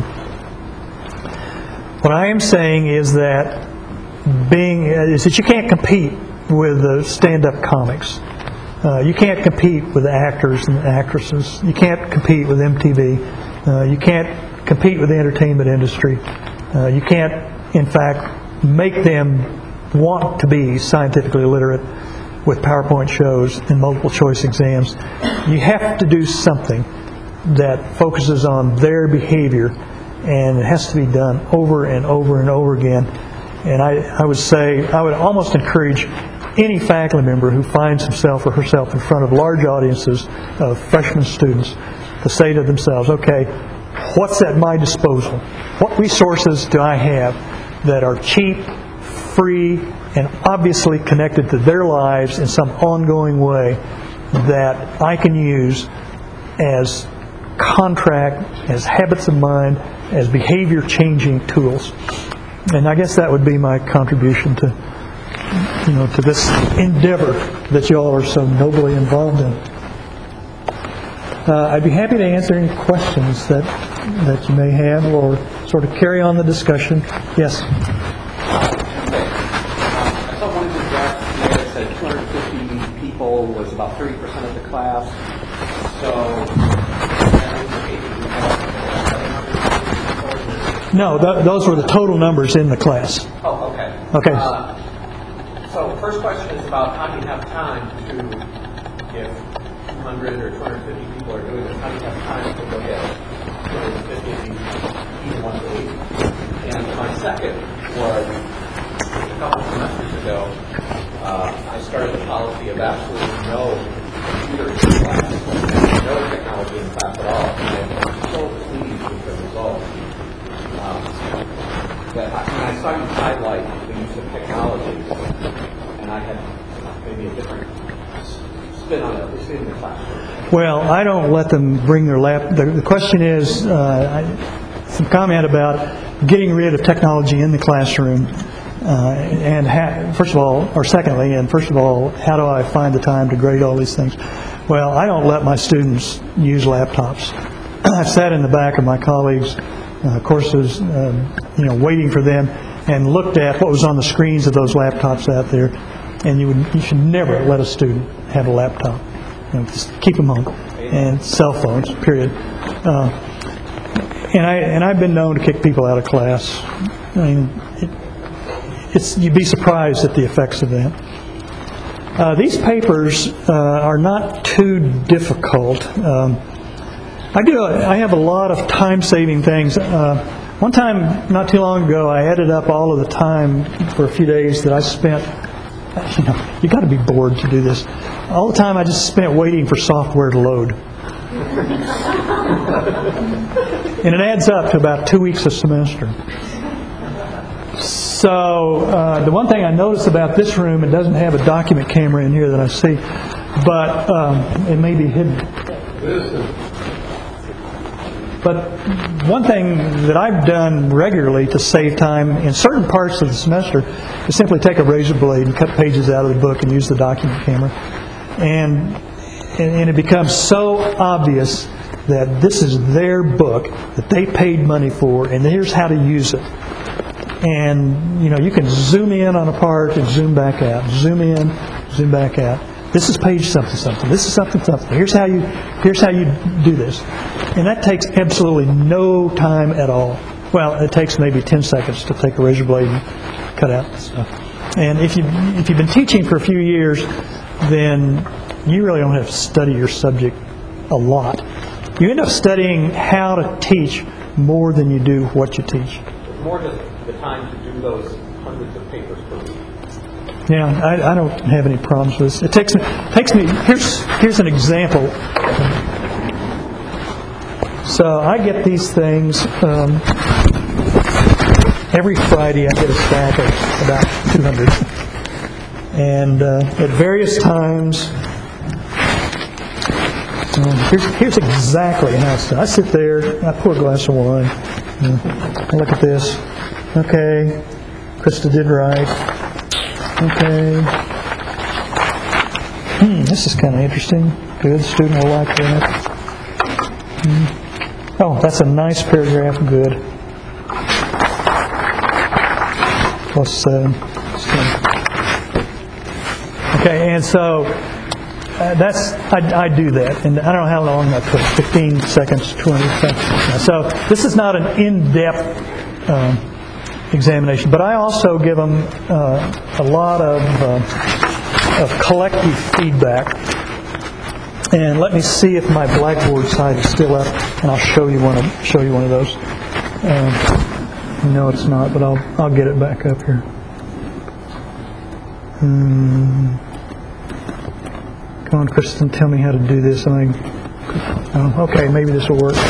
What I am saying is that you can't compete with the stand-up comics. You can't compete with the actors and the actresses. You can't compete with MTV. You can't compete with the entertainment industry. You can't, in fact, make them want to be scientifically literate with PowerPoint shows and multiple choice exams. You have to do something that focuses on their behavior, and it has to be done over and over and over again. And I would almost encourage any faculty member who finds himself or herself in front of large audiences of freshman students to say to themselves, okay, what's at my disposal? What resources do I have that are cheap, free, and obviously connected to their lives in some ongoing way that I can use as contract, as habits of mind, as behavior-changing tools? And I guess that would be my contribution to this endeavor that you all are so nobly involved in. I'd be happy to answer any questions that you may have, or sort of carry on the discussion. Yes? I saw one of the graphs there said 250 people was about 30% of the class. So No, those were the total numbers in the class. Oh, okay. Okay. So first question is about how do you have time to 200 or 250 people are doing this, how do you have time to look at 250 each once a week? And my second was, a couple of semesters ago, I started the policy of absolutely no computer in class, no technology in class at all. And I'm so pleased with the results. That when I saw you highlight the use of technology, and I had maybe a different spin on it, at least in the classroom. Well, I don't let them bring their lap. The question is, some comment about getting rid of technology in the classroom, first of all, how do I find the time to grade all these things? Well, I don't let my students use laptops. I've sat in the back of my colleagues' courses, waiting for them, and looked at what was on the screens of those laptops out there. And you should never let a student have a laptop. Just keep them home. And cell phones, period. And I've been known to kick people out of class. I mean, you'd be surprised at the effects of that. These papers are not too difficult. I have a lot of time-saving things. One time, not too long ago, I added up all of the time for a few days that I spent. You got to be bored to do this. All the time I just spent waiting for software to load. And it adds up to about 2 weeks a semester. So the one thing I noticed about this room, it doesn't have a document camera in here that I see, but it may be hidden. But one thing that I've done regularly to save time in certain parts of the semester is simply take a razor blade and cut pages out of the book and use the document camera. And it becomes so obvious that this is their book that they paid money for, and here's how to use it. And you can zoom in on a part and zoom back out. Zoom in, zoom back out. This is page something something. This is something something. Here's how you do this. And that takes absolutely no time at all. Well, it takes maybe 10 seconds to take a razor blade and cut out stuff. And if you've been teaching for a few years, then you really don't have to study your subject a lot. You end up studying how to teach more than you do what you teach. More than the time to do those hundreds of papers per week. Yeah, I don't have any problems with this. It takes me. Here's an example. So I get these things every Friday. I get a stack of about 200, and at various times. Here's exactly how it's done. I sit there, I pour a glass of wine, I look at this. Okay, Krista did right. Okay. This is kind of interesting. Good, student will like that. Oh, that's a nice paragraph. Good. Plus 7. Okay, and so I do that, and I don't know how long I put 15 seconds, 20 seconds. So this is not an in-depth examination, but I also give them a lot of collective feedback. And let me see if my Blackboard side is still up, and I'll show you one of those. No, it's not, but I'll get it back up here. Come on, Kristen, tell me how to do this. Okay, maybe this will work.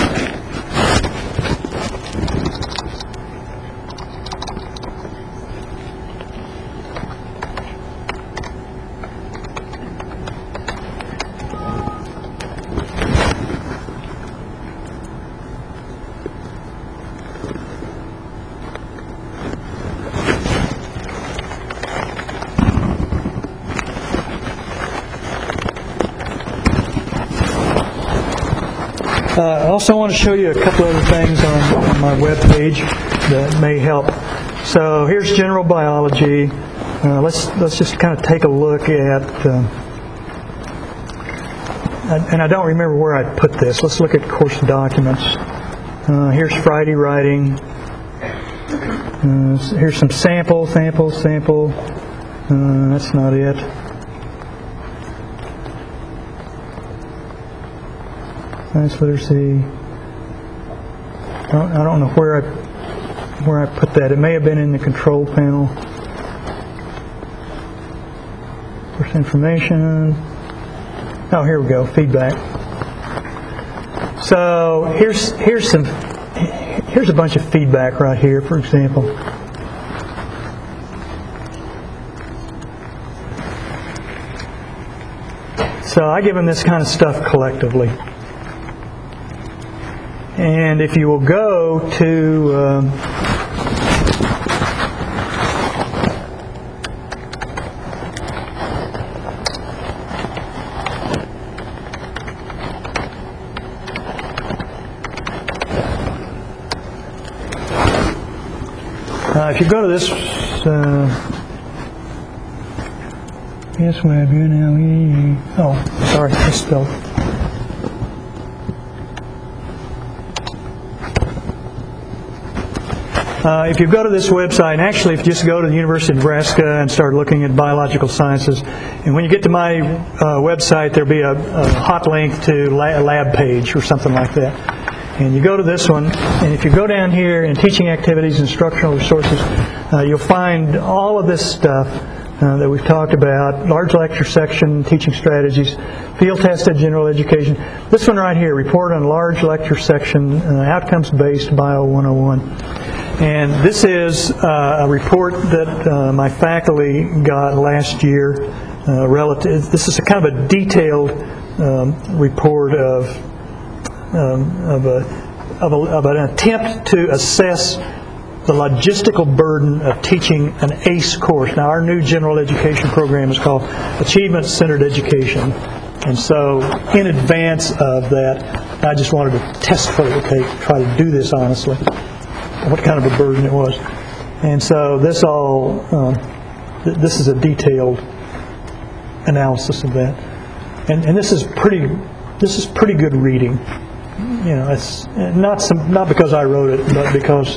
I also want to show you a couple other things on my web page that may help. So here's general biology. Let's just kind of take a look at, and I don't remember where I put this. Let's look at course documents. Here's Friday writing. Here's some sample. That's not it. Science literacy. I don't know where I put that. It may have been in the control panel. First information. Oh, here we go. Feedback. So here's a bunch of feedback right here, for example. So I give them this kind of stuff collectively. And if you will go to if you go to this yes, web, oh, sorry, I spelled. If you go to this website, and actually if you just go to the University of Nebraska and start looking at biological sciences, and when you get to my website, there'll be a hot link to a lab page or something like that. And you go to this one, and if you go down here in teaching activities, instructional resources, you'll find all of this stuff that we've talked about, large lecture section, teaching strategies, field tested general education. This one right here, report on large lecture section, outcomes-based Bio 101. And this is a report that my faculty got last year. This is a kind of a detailed report of an attempt to assess the logistical burden of teaching an ACE course. Now, our new general education program is called Achievement Centered Education. And so, in advance of that, I just wanted to testfully try to do this honestly, what kind of a burden it was. And so, this is a detailed analysis of that. And this is pretty good reading. You know, it's not because I wrote it, but because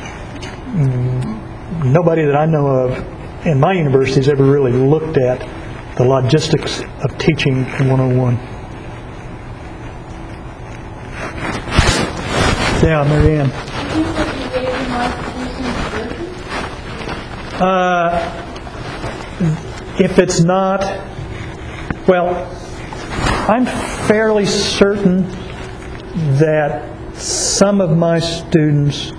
nobody that I know of in my university has ever really looked at the logistics of teaching 101. Yeah, Marianne. If it's not, well, I'm fairly certain that some of my students,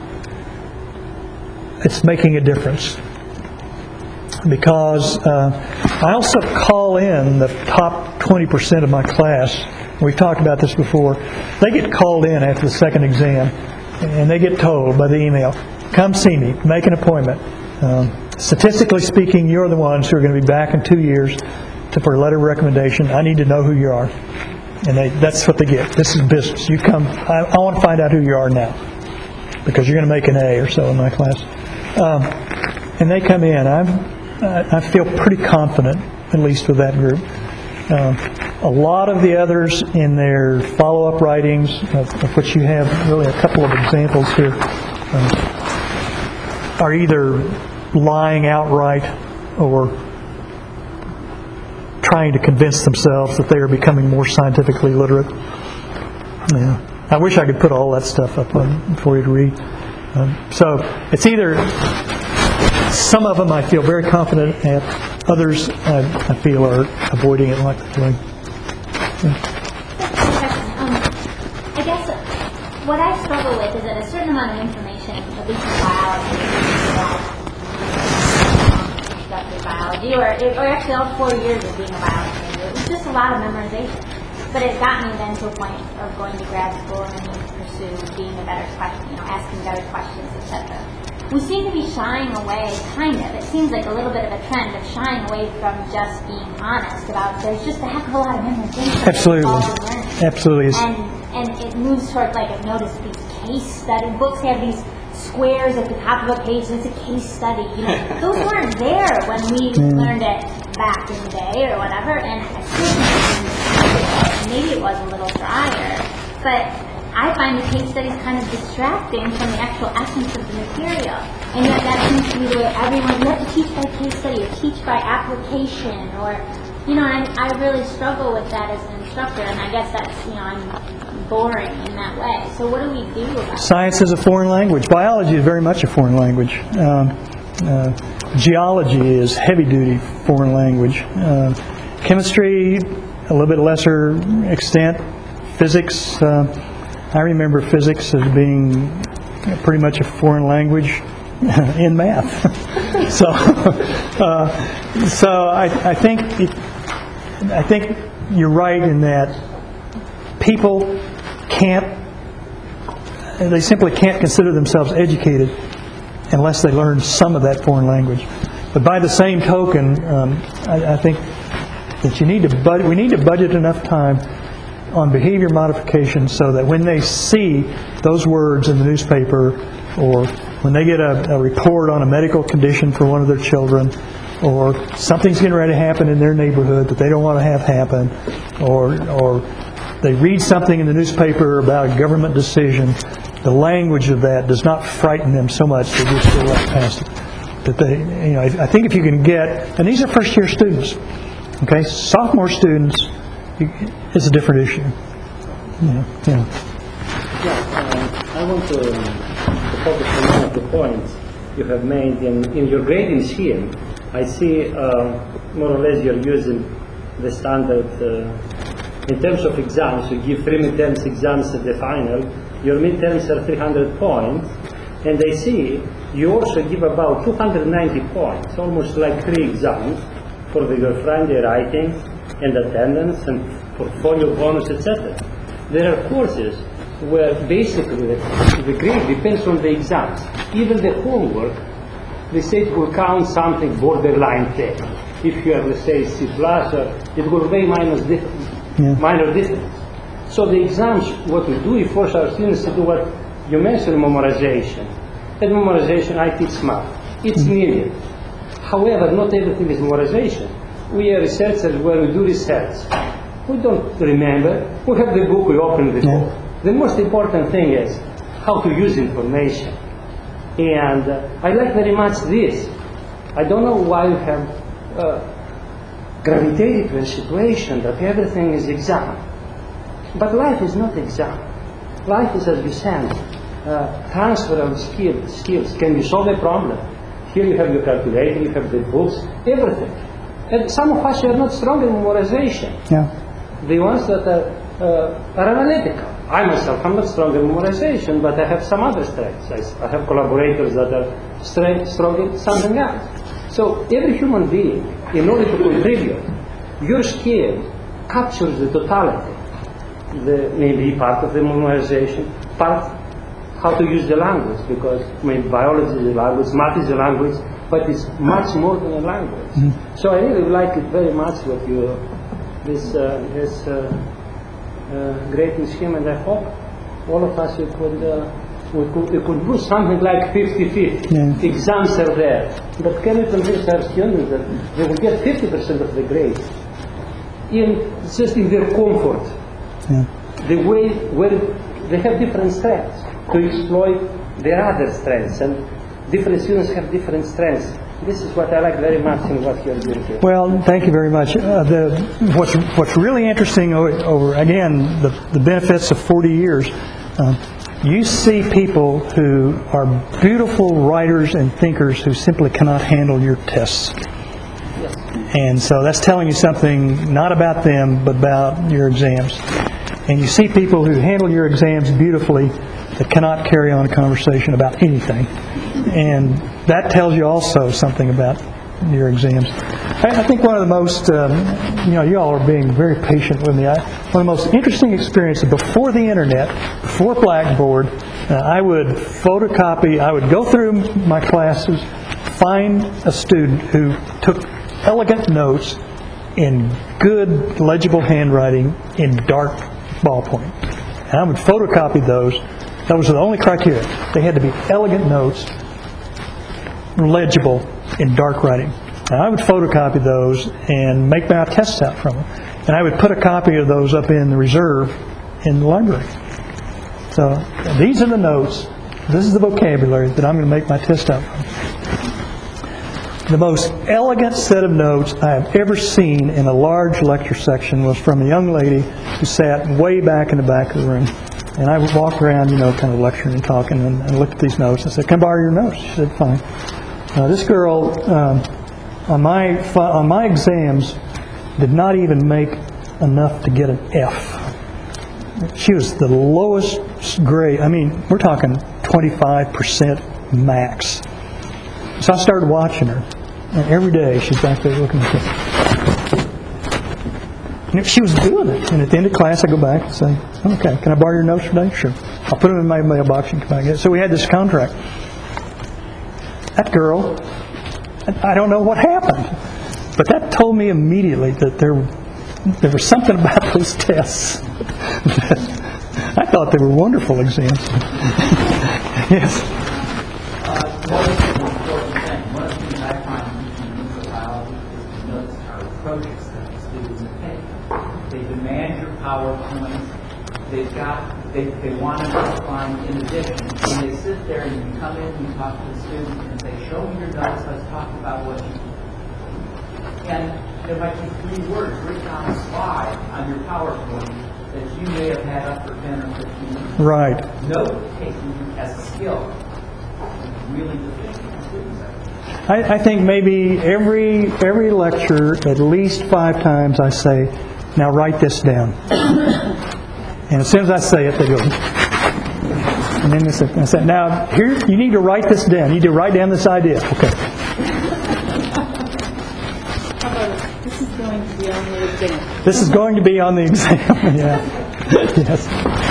it's making a difference, because I also call in the top 20% of my class. We've talked about this before. They get called in after the second exam, and they get told by the email, come see me, make an appointment. Statistically speaking, you're the ones who are going to be back in 2 years for a letter of recommendation. I need to know who you are. And that's what they get. This is business. You come, I want to find out who you are now, because you're going to make an A or so in my class. And they come in. I feel pretty confident, at least with that group. A lot of the others in their follow-up writings, of which you have really a couple of examples here, are either lying outright or trying to convince themselves that they are becoming more scientifically literate. Yeah. I wish I could put all that stuff up for you to read. So it's either some of them I feel very confident at, others I feel are avoiding it like the plague. I guess what I struggle with is that a certain amount of information, at least in biology, or actually all 4 years of being a biology major, it was just a lot of memorization. But it got me then to a point of going to grad school and then to pursue being a better question, asking better questions, etc. We seem to be shying away, kind of. It seems like a little bit of a trend of shying away from just being honest about there's just a heck of a lot of memorization. Absolutely. Absolutely. And it moves toward, like, I've noticed these case study books have these squares at the top of a page, and it's a case study. Those weren't there when we learned it back in the day or whatever, and I still think maybe it was a little drier, but I find the case studies kind of distracting from the actual essence of the material. And yet that seems to be the way everyone, you have to teach by case study or teach by application or And I really struggle with that as an instructor, and I guess that's, I'm boring in that way. So what do we do about it? Science is a foreign language. Biology is very much a foreign language. Geology is heavy-duty foreign language. Chemistry, a little bit lesser extent. Physics, I remember physics as being pretty much a foreign language in math. So I think you're right in that people they simply can't consider themselves educated unless they learn some of that foreign language. But by the same token, I think that we need to budget enough time on behavior modification so that when they see those words in the newspaper, or when they get a report on a medical condition for one of their children, or something's getting ready to happen in their neighborhood that they don't want to have happen, or they read something in the newspaper about a government decision, the language of that does not frighten them so much that they just go right past it. That I think if you can get, and these are first-year students, okay, sophomore students, it's a different issue. I want to focus on one of the points you have made in your grading scheme. I see more or less you're using the standard in terms of exams. You give 3 midterms exams at the final. Your midterms are 300 points, and I see you also give about 290 points, almost like 3 exams for your Friday writing and attendance and portfolio bonus, etc. There are courses where basically the grade depends on the exams. Even the homework, they say it will count something borderline 10. If you have, let's say, C+, it will weigh minor difference. So the exams, what we do, we force our students to do what you mentioned, memorization. And memorization, I teach math. It's needed. However, not everything is memorization. We are researchers where we do research. We don't remember. We have the book, we open the book. The most important thing is how to use information. And I like very much this. I don't know why you have gravitated to a situation that everything is exam. But life is not exam. Life is, as you said, transfer of skills. Can you solve a problem? Here you have your calculator, you have the books, everything. And some of us are not strong in memorization. The ones that are analytical. I myself, I'm not strong in memorization, but I have some other strengths. I have collaborators that are strong in something else. So every human being, in order to contribute, your skill captures the totality. Maybe part of the memorization, part how to use the language, because biology is a language, math is a language, but it's much more than a language. So I really like it very much what this grading scheme, and I hope all of us we could do something like 50-50. Exams are there, but can we convince our students that they will get 50% of the grades just in their comfort, the way where they have different strengths, to exploit their other strengths, and different students have different strengths. This is what I like very much in what you're doing here. Well, thank you very much. What's really interesting over again the benefits of 40 years. You see people who are beautiful writers and thinkers who simply cannot handle your tests. Yes. And so that's telling you something not about them, but about your exams. And you see people who handle your exams beautifully that cannot carry on a conversation about anything. And that tells you also something about your exams. I think one of the most, you all are being very patient with me. One of the most interesting experiences before the internet, before Blackboard, I would go through my classes, find a student who took elegant notes in good, legible handwriting in dark ballpoint. And I would photocopy those. That was the only criteria. They had to be elegant notes, legible in dark writing. And I would photocopy those and make my tests out from them. And I would put a copy of those up in the reserve in the library. So these are the notes. This is the vocabulary that I'm going to make my test out from. The most elegant set of notes I have ever seen in a large lecture section was from a young lady who sat way back in the back of the room. And I would walk around, kind of lecturing and talking, and look at these notes. I said, "Can I borrow your notes?" She said, "Fine." This girl, on my exams, did not even make enough to get an F. She was the lowest grade. I mean, we're talking 25% max. So I started watching her, and every day she's back there looking at me. She was doing it, and at the end of class I go back and say, "Okay, can I borrow your notes today?" "Sure." I'll put them in my mailbox and come back and get it. So we had this contract. That girl, I don't know what happened, but that told me immediately that there was something about those tests. I thought they were wonderful exams. Yes. Notice is an important thing. One of the things I find teaching microbiology is to notice our approaches that the students are taking. They demand your PowerPoints. They want to find in addition. When they sit there and you come in and you talk to the student and say, "Show me your notes, let's talk about what you do." And there might be 3 words written on a slide on your PowerPoint that you may have had up for 10 or 15 minutes. Right. Note taking as a skill is really deficient in students. I think maybe every lecture, at least 5 times, I say, "Now write this down." And as soon as I say it, they go. And then I said, "Now here, you need to write this down. You need to write down this idea." Okay. This is going to be on the exam. This is going to be on the exam. Yeah. Yes.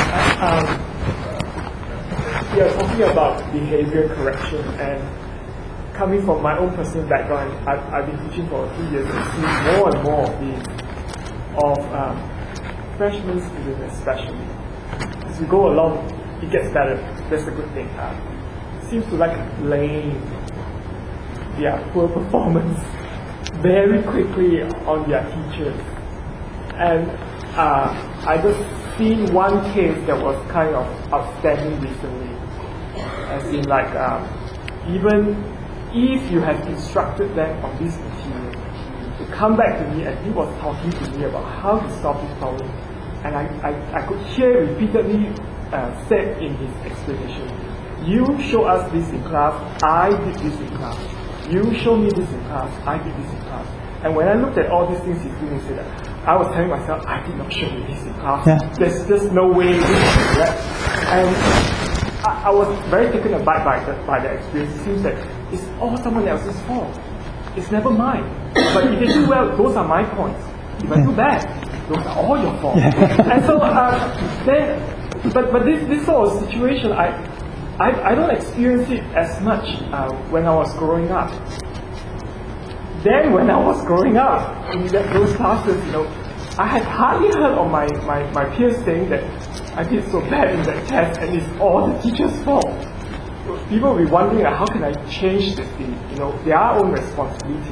You're talking about behavior correction, and coming from my own personal background, I've been teaching for a few years and see more and more of freshman students especially. As we go along, it gets better. That's a good thing. Seems to like blame their poor performance very quickly on their teachers. And I just seen one case that was kind of outstanding recently. As in like, even if you have instructed them on this material, to come back to me and he was talking to me about how to solve this problem. And I could hear repeatedly said in his explanation, "You show us this in class, I did this in class. You show me this in class, I did this in class." And when I looked at all these things he's doing, he said that, I was telling myself, "I did not show you this in class. Yeah. There's just no way this is correct." And I was very taken aback by the experience. It seems that it's all someone else's fault. It's never mine. But if they do well, those are my points. If I do bad, those are all your fault. And so but this sort of situation, I don't experience it as much when I was growing up. Then when I was growing up in those classes, I had hardly heard of my peers saying that I did so bad in that test and it's all the teacher's fault. People will be wondering, how can I change this thing? Their own responsibility.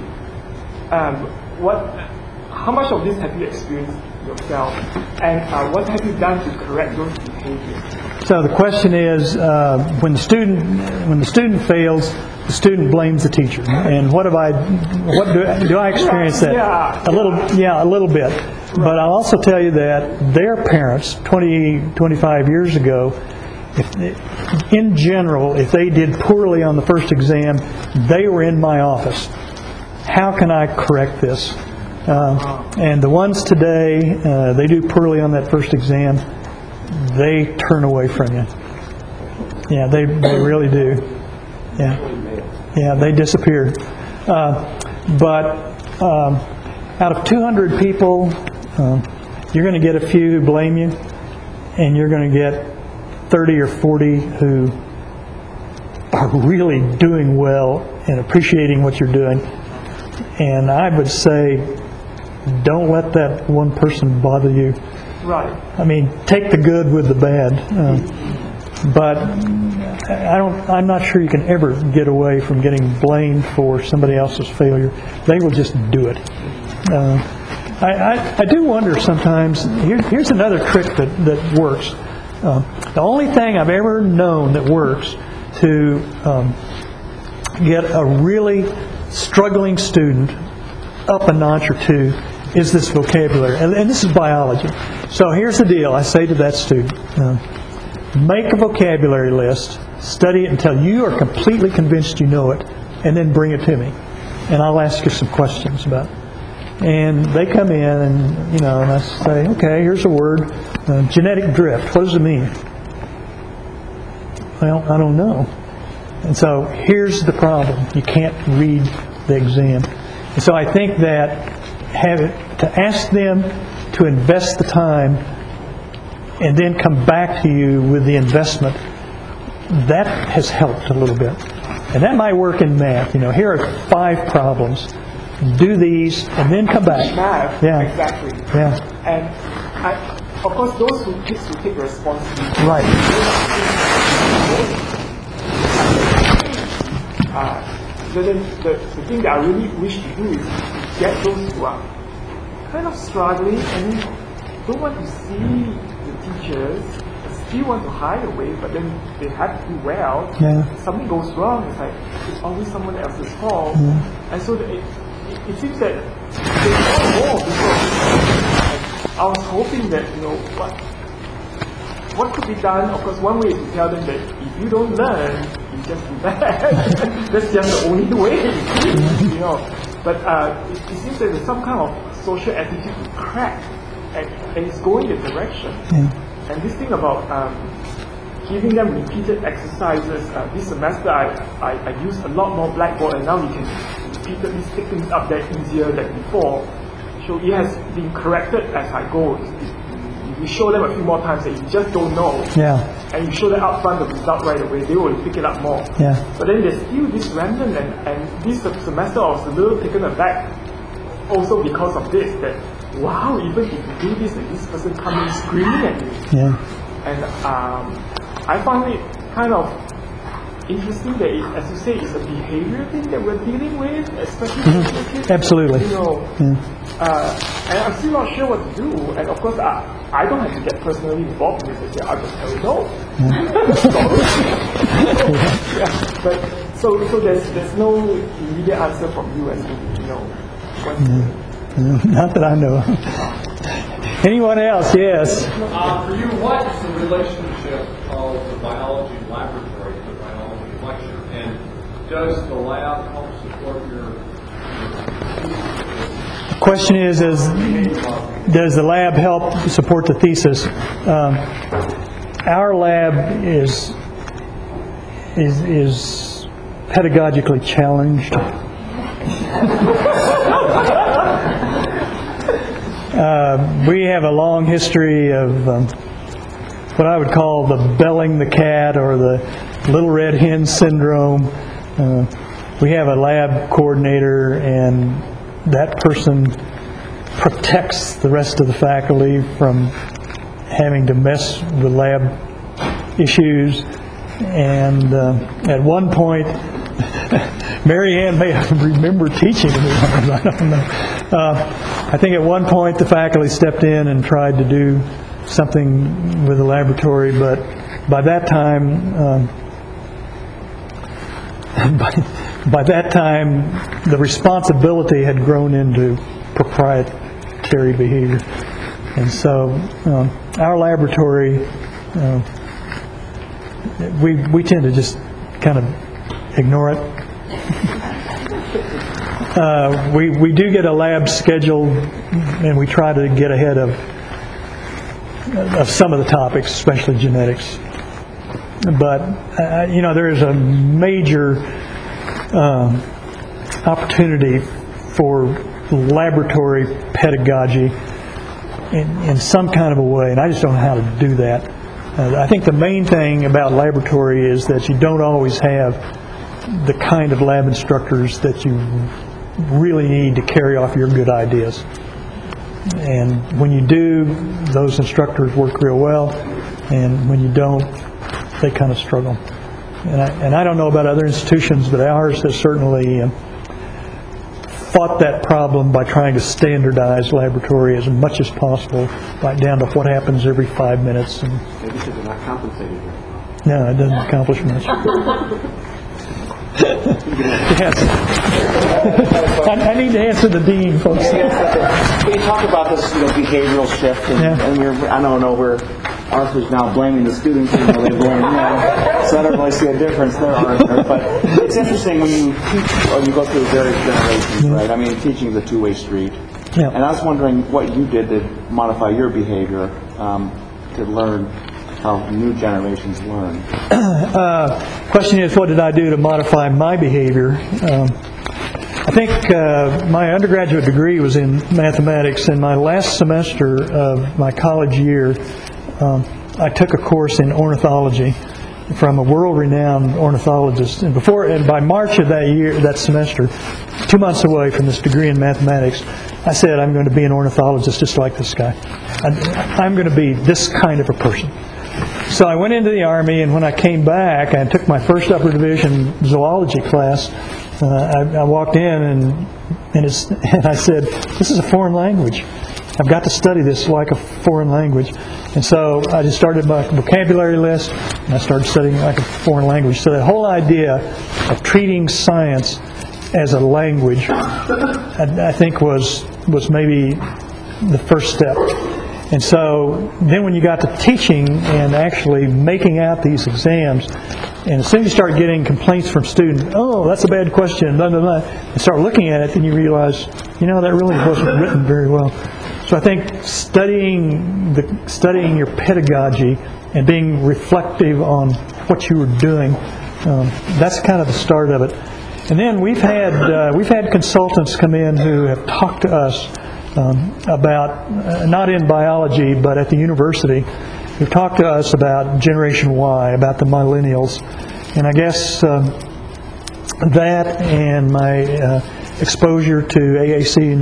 How much of this have you experienced yourself? And what have you done to correct those behaviors? So the question is, when the student fails, the student blames the teacher. And what do I experience that? Yeah. A little bit. But I'll also tell you that their parents, 20, 25 years ago, in general, if they did poorly on the first exam, they were in my office. How can I correct this? And the ones today, they do poorly on that first exam, they turn away from you. Yeah, they really do. Yeah, they disappear. But out of 200 people, you're going to get a few who blame you, and you're going to get 30 or 40 who are really doing well and appreciating what you're doing. And I would say, don't let that one person bother you. Right. I mean, take the good with the bad. But I'm not sure you can ever get away from getting blamed for somebody else's failure. They will just do it. I do wonder sometimes, here's another trick that works. The only thing I've ever known that works to get a really struggling student up a notch or two is this vocabulary. And this is biology. So here's the deal. I say to that student, make a vocabulary list, study it until you are completely convinced you know it, and then bring it to me. And I'll ask you some questions about it. And they come in and I say, okay, here's a word, genetic drift. What does it mean? Well, I don't know. And so here's the problem. You can't read the exam. And so I think that to ask them to invest the time and then come back to you with the investment, that has helped a little bit. And that might work in math. Here are 5 problems. Do these and then come back. Math, Yeah. exactly. Yeah. And of course, those kids who take responsibility. Right. The thing that I really wish to do is to get those who are kind of struggling and don't want to see the teachers, still want to hide away, but then they have to do well. Yeah. Something goes wrong, it's like it's always someone else's fault. And so it seems that there's more because I was hoping that what could be done. Of course, one way is to tell them that if you don't learn, you just do that. That's just the only way. But it seems that there's some kind of social attitude to crack, and it's going the direction. And this thing about giving them repeated exercises, this semester I used a lot more Blackboard, and now we can repeatedly stick things up there easier than before. So it has been corrected as I go. You show them a few more times that you just don't know, and you show them up front the result right away, they will pick it up more. But then there's still this remnant, and this semester I was a little taken aback also because of this, that wow, even if you do this and this person comes in screaming at you. And I found it kind of interesting that, as you say, it's a behavior thing that we're dealing with, especially for kids. Absolutely. And I'm still not sure what to do. And of course, I don't have to get personally involved with it. I'll just tell you no. But so there's no immediate answer from you as to what to do. Not that I know. Anyone else? Yes. For you, what is the relationship of the biology laboratory to the biology lecture? And does the lab help support your The question is, does the lab help support the thesis? Our lab is pedagogically challenged. We have a long history of what I would call the belling the cat or the little red hen syndrome. We have a lab coordinator, and that person protects the rest of the faculty from having to mess with lab issues. And at one point, Mary Ann may remember teaching me, I don't know. I think at one point the faculty stepped in and tried to do something with the laboratory, but by that time, the responsibility had grown into proprietary behavior. And so our laboratory, we tend to just kind of ignore it. We do get a lab scheduled, and we try to get ahead of some of the topics, especially genetics. But there is a major opportunity for laboratory pedagogy in some kind of a way, and I just don't know how to do that. I think the main thing about laboratory is that you don't always have the kind of lab instructors that you really need to carry off your good ideas. And when you do, those instructors work real well, and when you don't, they kind of struggle. And I don't know about other institutions, but ours has certainly fought that problem by trying to standardize laboratory as much as possible, right down to what happens every 5 minutes. And maybe because they're not compensated. no, it doesn't accomplish much. Yes. I need to answer the dean, folks. You talk about this, behavioral shift, and I don't know where Arthur's now blaming the students, even though they blame him. So I don't really see a difference there, Arthur. But it's interesting when you teach, or you go through various generations, right? I mean, teaching is a two-way street. Yeah. And I was wondering what you did to modify your behavior to learn how new generations learn. Question is, what did I do to modify my behavior? I think my undergraduate degree was in mathematics. In my last semester of my college year, I took a course in ornithology from a world-renowned ornithologist. And by March of that semester, 2 months away from this degree in mathematics, I said, I'm going to be an ornithologist just like this guy. I'm going to be this kind of a person. So I went into the Army, and when I came back, I took my first upper division zoology class. I walked in, and I said, this is a foreign language. I've got to study this like a foreign language. And so I just started my vocabulary list, and I started studying it like a foreign language. So the whole idea of treating science as a language, I think was maybe the first step. And so then when you got to teaching and actually making out these exams, and as soon as you start getting complaints from students, oh, that's a bad question, blah, blah, blah, and start looking at it, then you realize, that really wasn't written very well. So I think studying your pedagogy and being reflective on what you were doing, that's kind of the start of it. And then we've had consultants come in who have talked to us about, not in biology, but at the university, who've talked to us about Generation Y, about the millennials. And I guess that and my exposure to AAC and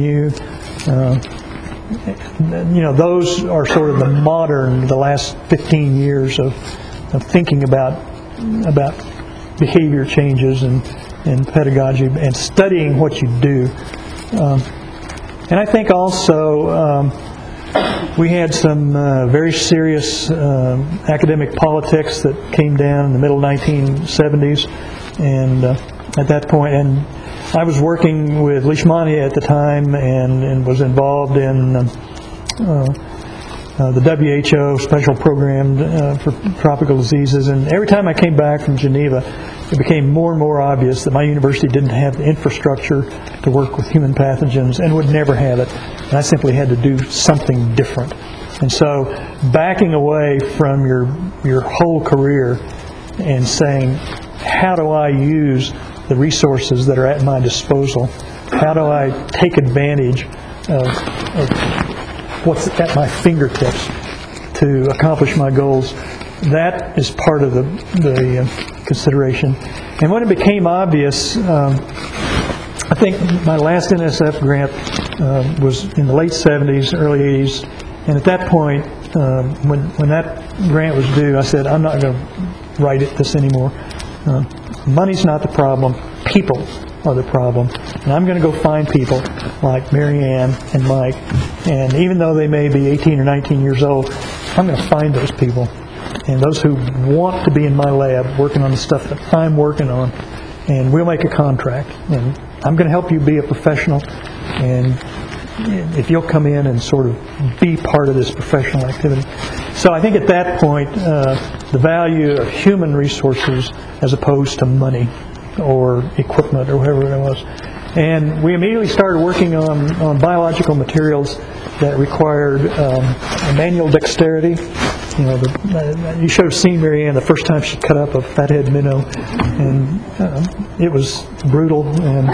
U, those are sort of the last 15 years of thinking about behavior changes and pedagogy and studying what you do. And I think also we had some very serious academic politics that came down in the middle 1970s, and at that point, and I was working with Leishmania at the time and was involved in the WHO special program for tropical diseases, and every time I came back from Geneva, it became more and more obvious that my university didn't have the infrastructure to work with human pathogens and would never have it. And I simply had to do something different. And so backing away from your whole career and saying, how do I use the resources that are at my disposal? How do I take advantage of what's at my fingertips to accomplish my goals? That is part of the consideration. And when it became obvious, I think my last NSF grant was in the late 70s, early 80s, and at that point, when that grant was due, I said, I'm not going to write this anymore. Money's not the problem, people are the problem. And I'm going to go find people like Mary Ann and Mike, and even though they may be 18 or 19 years old, I'm going to find those people. And those who want to be in my lab working on the stuff that I'm working on, and we'll make a contract. And I'm going to help you be a professional, and if you'll come in and sort of be part of this professional activity. So I think at that point, the value of human resources as opposed to money or equipment or whatever it was. And we immediately started working on biological materials that required manual dexterity. You should have seen Mary Ann the first time she cut up a fathead minnow, and it was brutal, and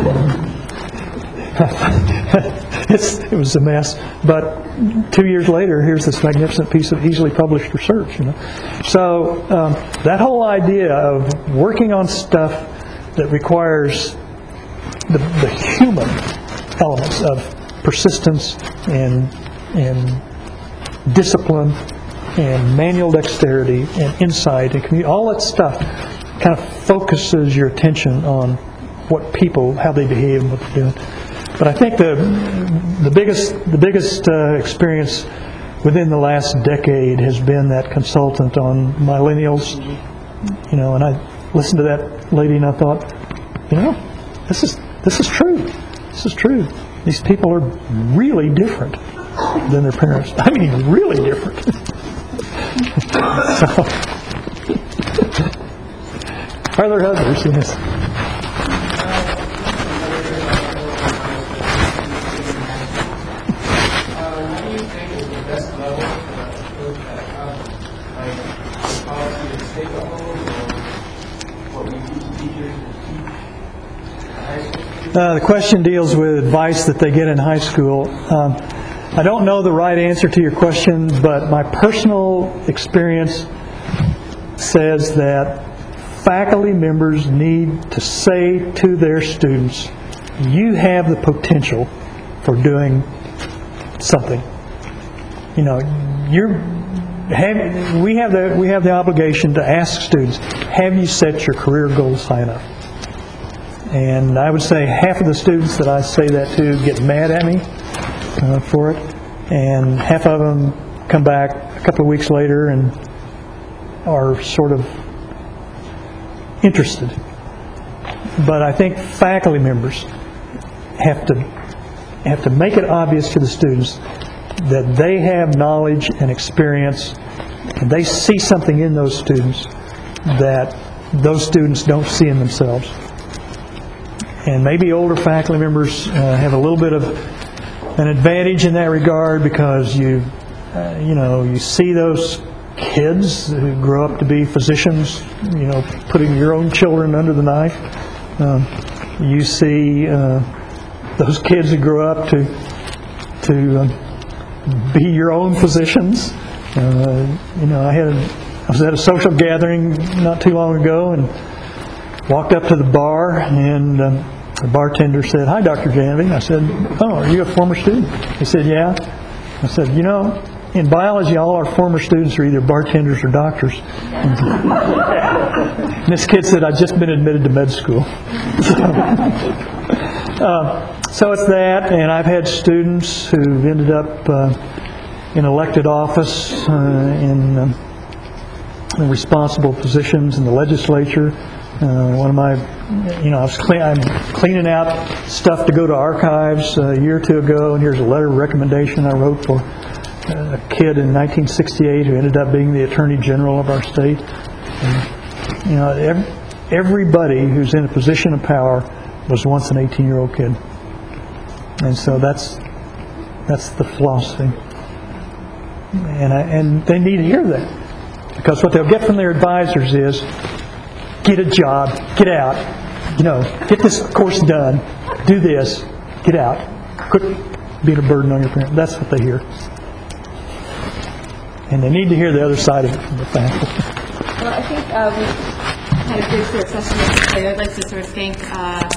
it was a mess. But 2 years later, here's this magnificent piece of easily published research. So that whole idea of working on stuff that requires the human elements of persistence and discipline and manual dexterity and insight and community, all that stuff kind of focuses your attention on what people, how they behave and what they're doing. But I think the biggest experience within the last decade has been that consultant on millennials, and listened to that lady and I thought, this is true. This is true. These people are really different than their parents. I mean, really different. So, are there others? Yes. The question deals with advice that they get in high school. I don't know the right answer to your question, but my personal experience says that faculty members need to say to their students, you have the potential for doing something. We have the obligation to ask students, have you set your career goals high enough? And I would say half of the students that I say that to get mad at me for it, and half of them come back a couple of weeks later and are sort of interested. But I think faculty members have to make it obvious to the students that they have knowledge and experience, and they see something in those students that those students don't see in themselves. And maybe older faculty members have a little bit of an advantage in that regard because you see those kids who grow up to be physicians, putting your own children under the knife. You see those kids who grow up to be your own physicians. I was at a social gathering not too long ago and walked up to the bar, and the bartender said, "Hi, Dr. Janvey." I said, "Oh, are you a former student?" He said, "Yeah." I said, in biology, all our former students are either bartenders or doctors. And this kid said, "I've just been admitted to med school." So it's that, and I've had students who've ended up in elected office, in responsible positions in the legislature. I'm cleaning out stuff to go to archives a year or two ago, and here's a letter of recommendation I wrote for a kid in 1968 who ended up being the Attorney General of our state. And, everybody who's in a position of power was once an 18-year-old kid. And so that's the philosophy. And they need to hear that. Because what they'll get from their advisors is, get a job, get out, get this course done, do this, get out. Quit being a burden on your parents. That's what they hear. And they need to hear the other side of it from the faculty. Well, I think we've had a good sort of session today. I'd like to sort of thank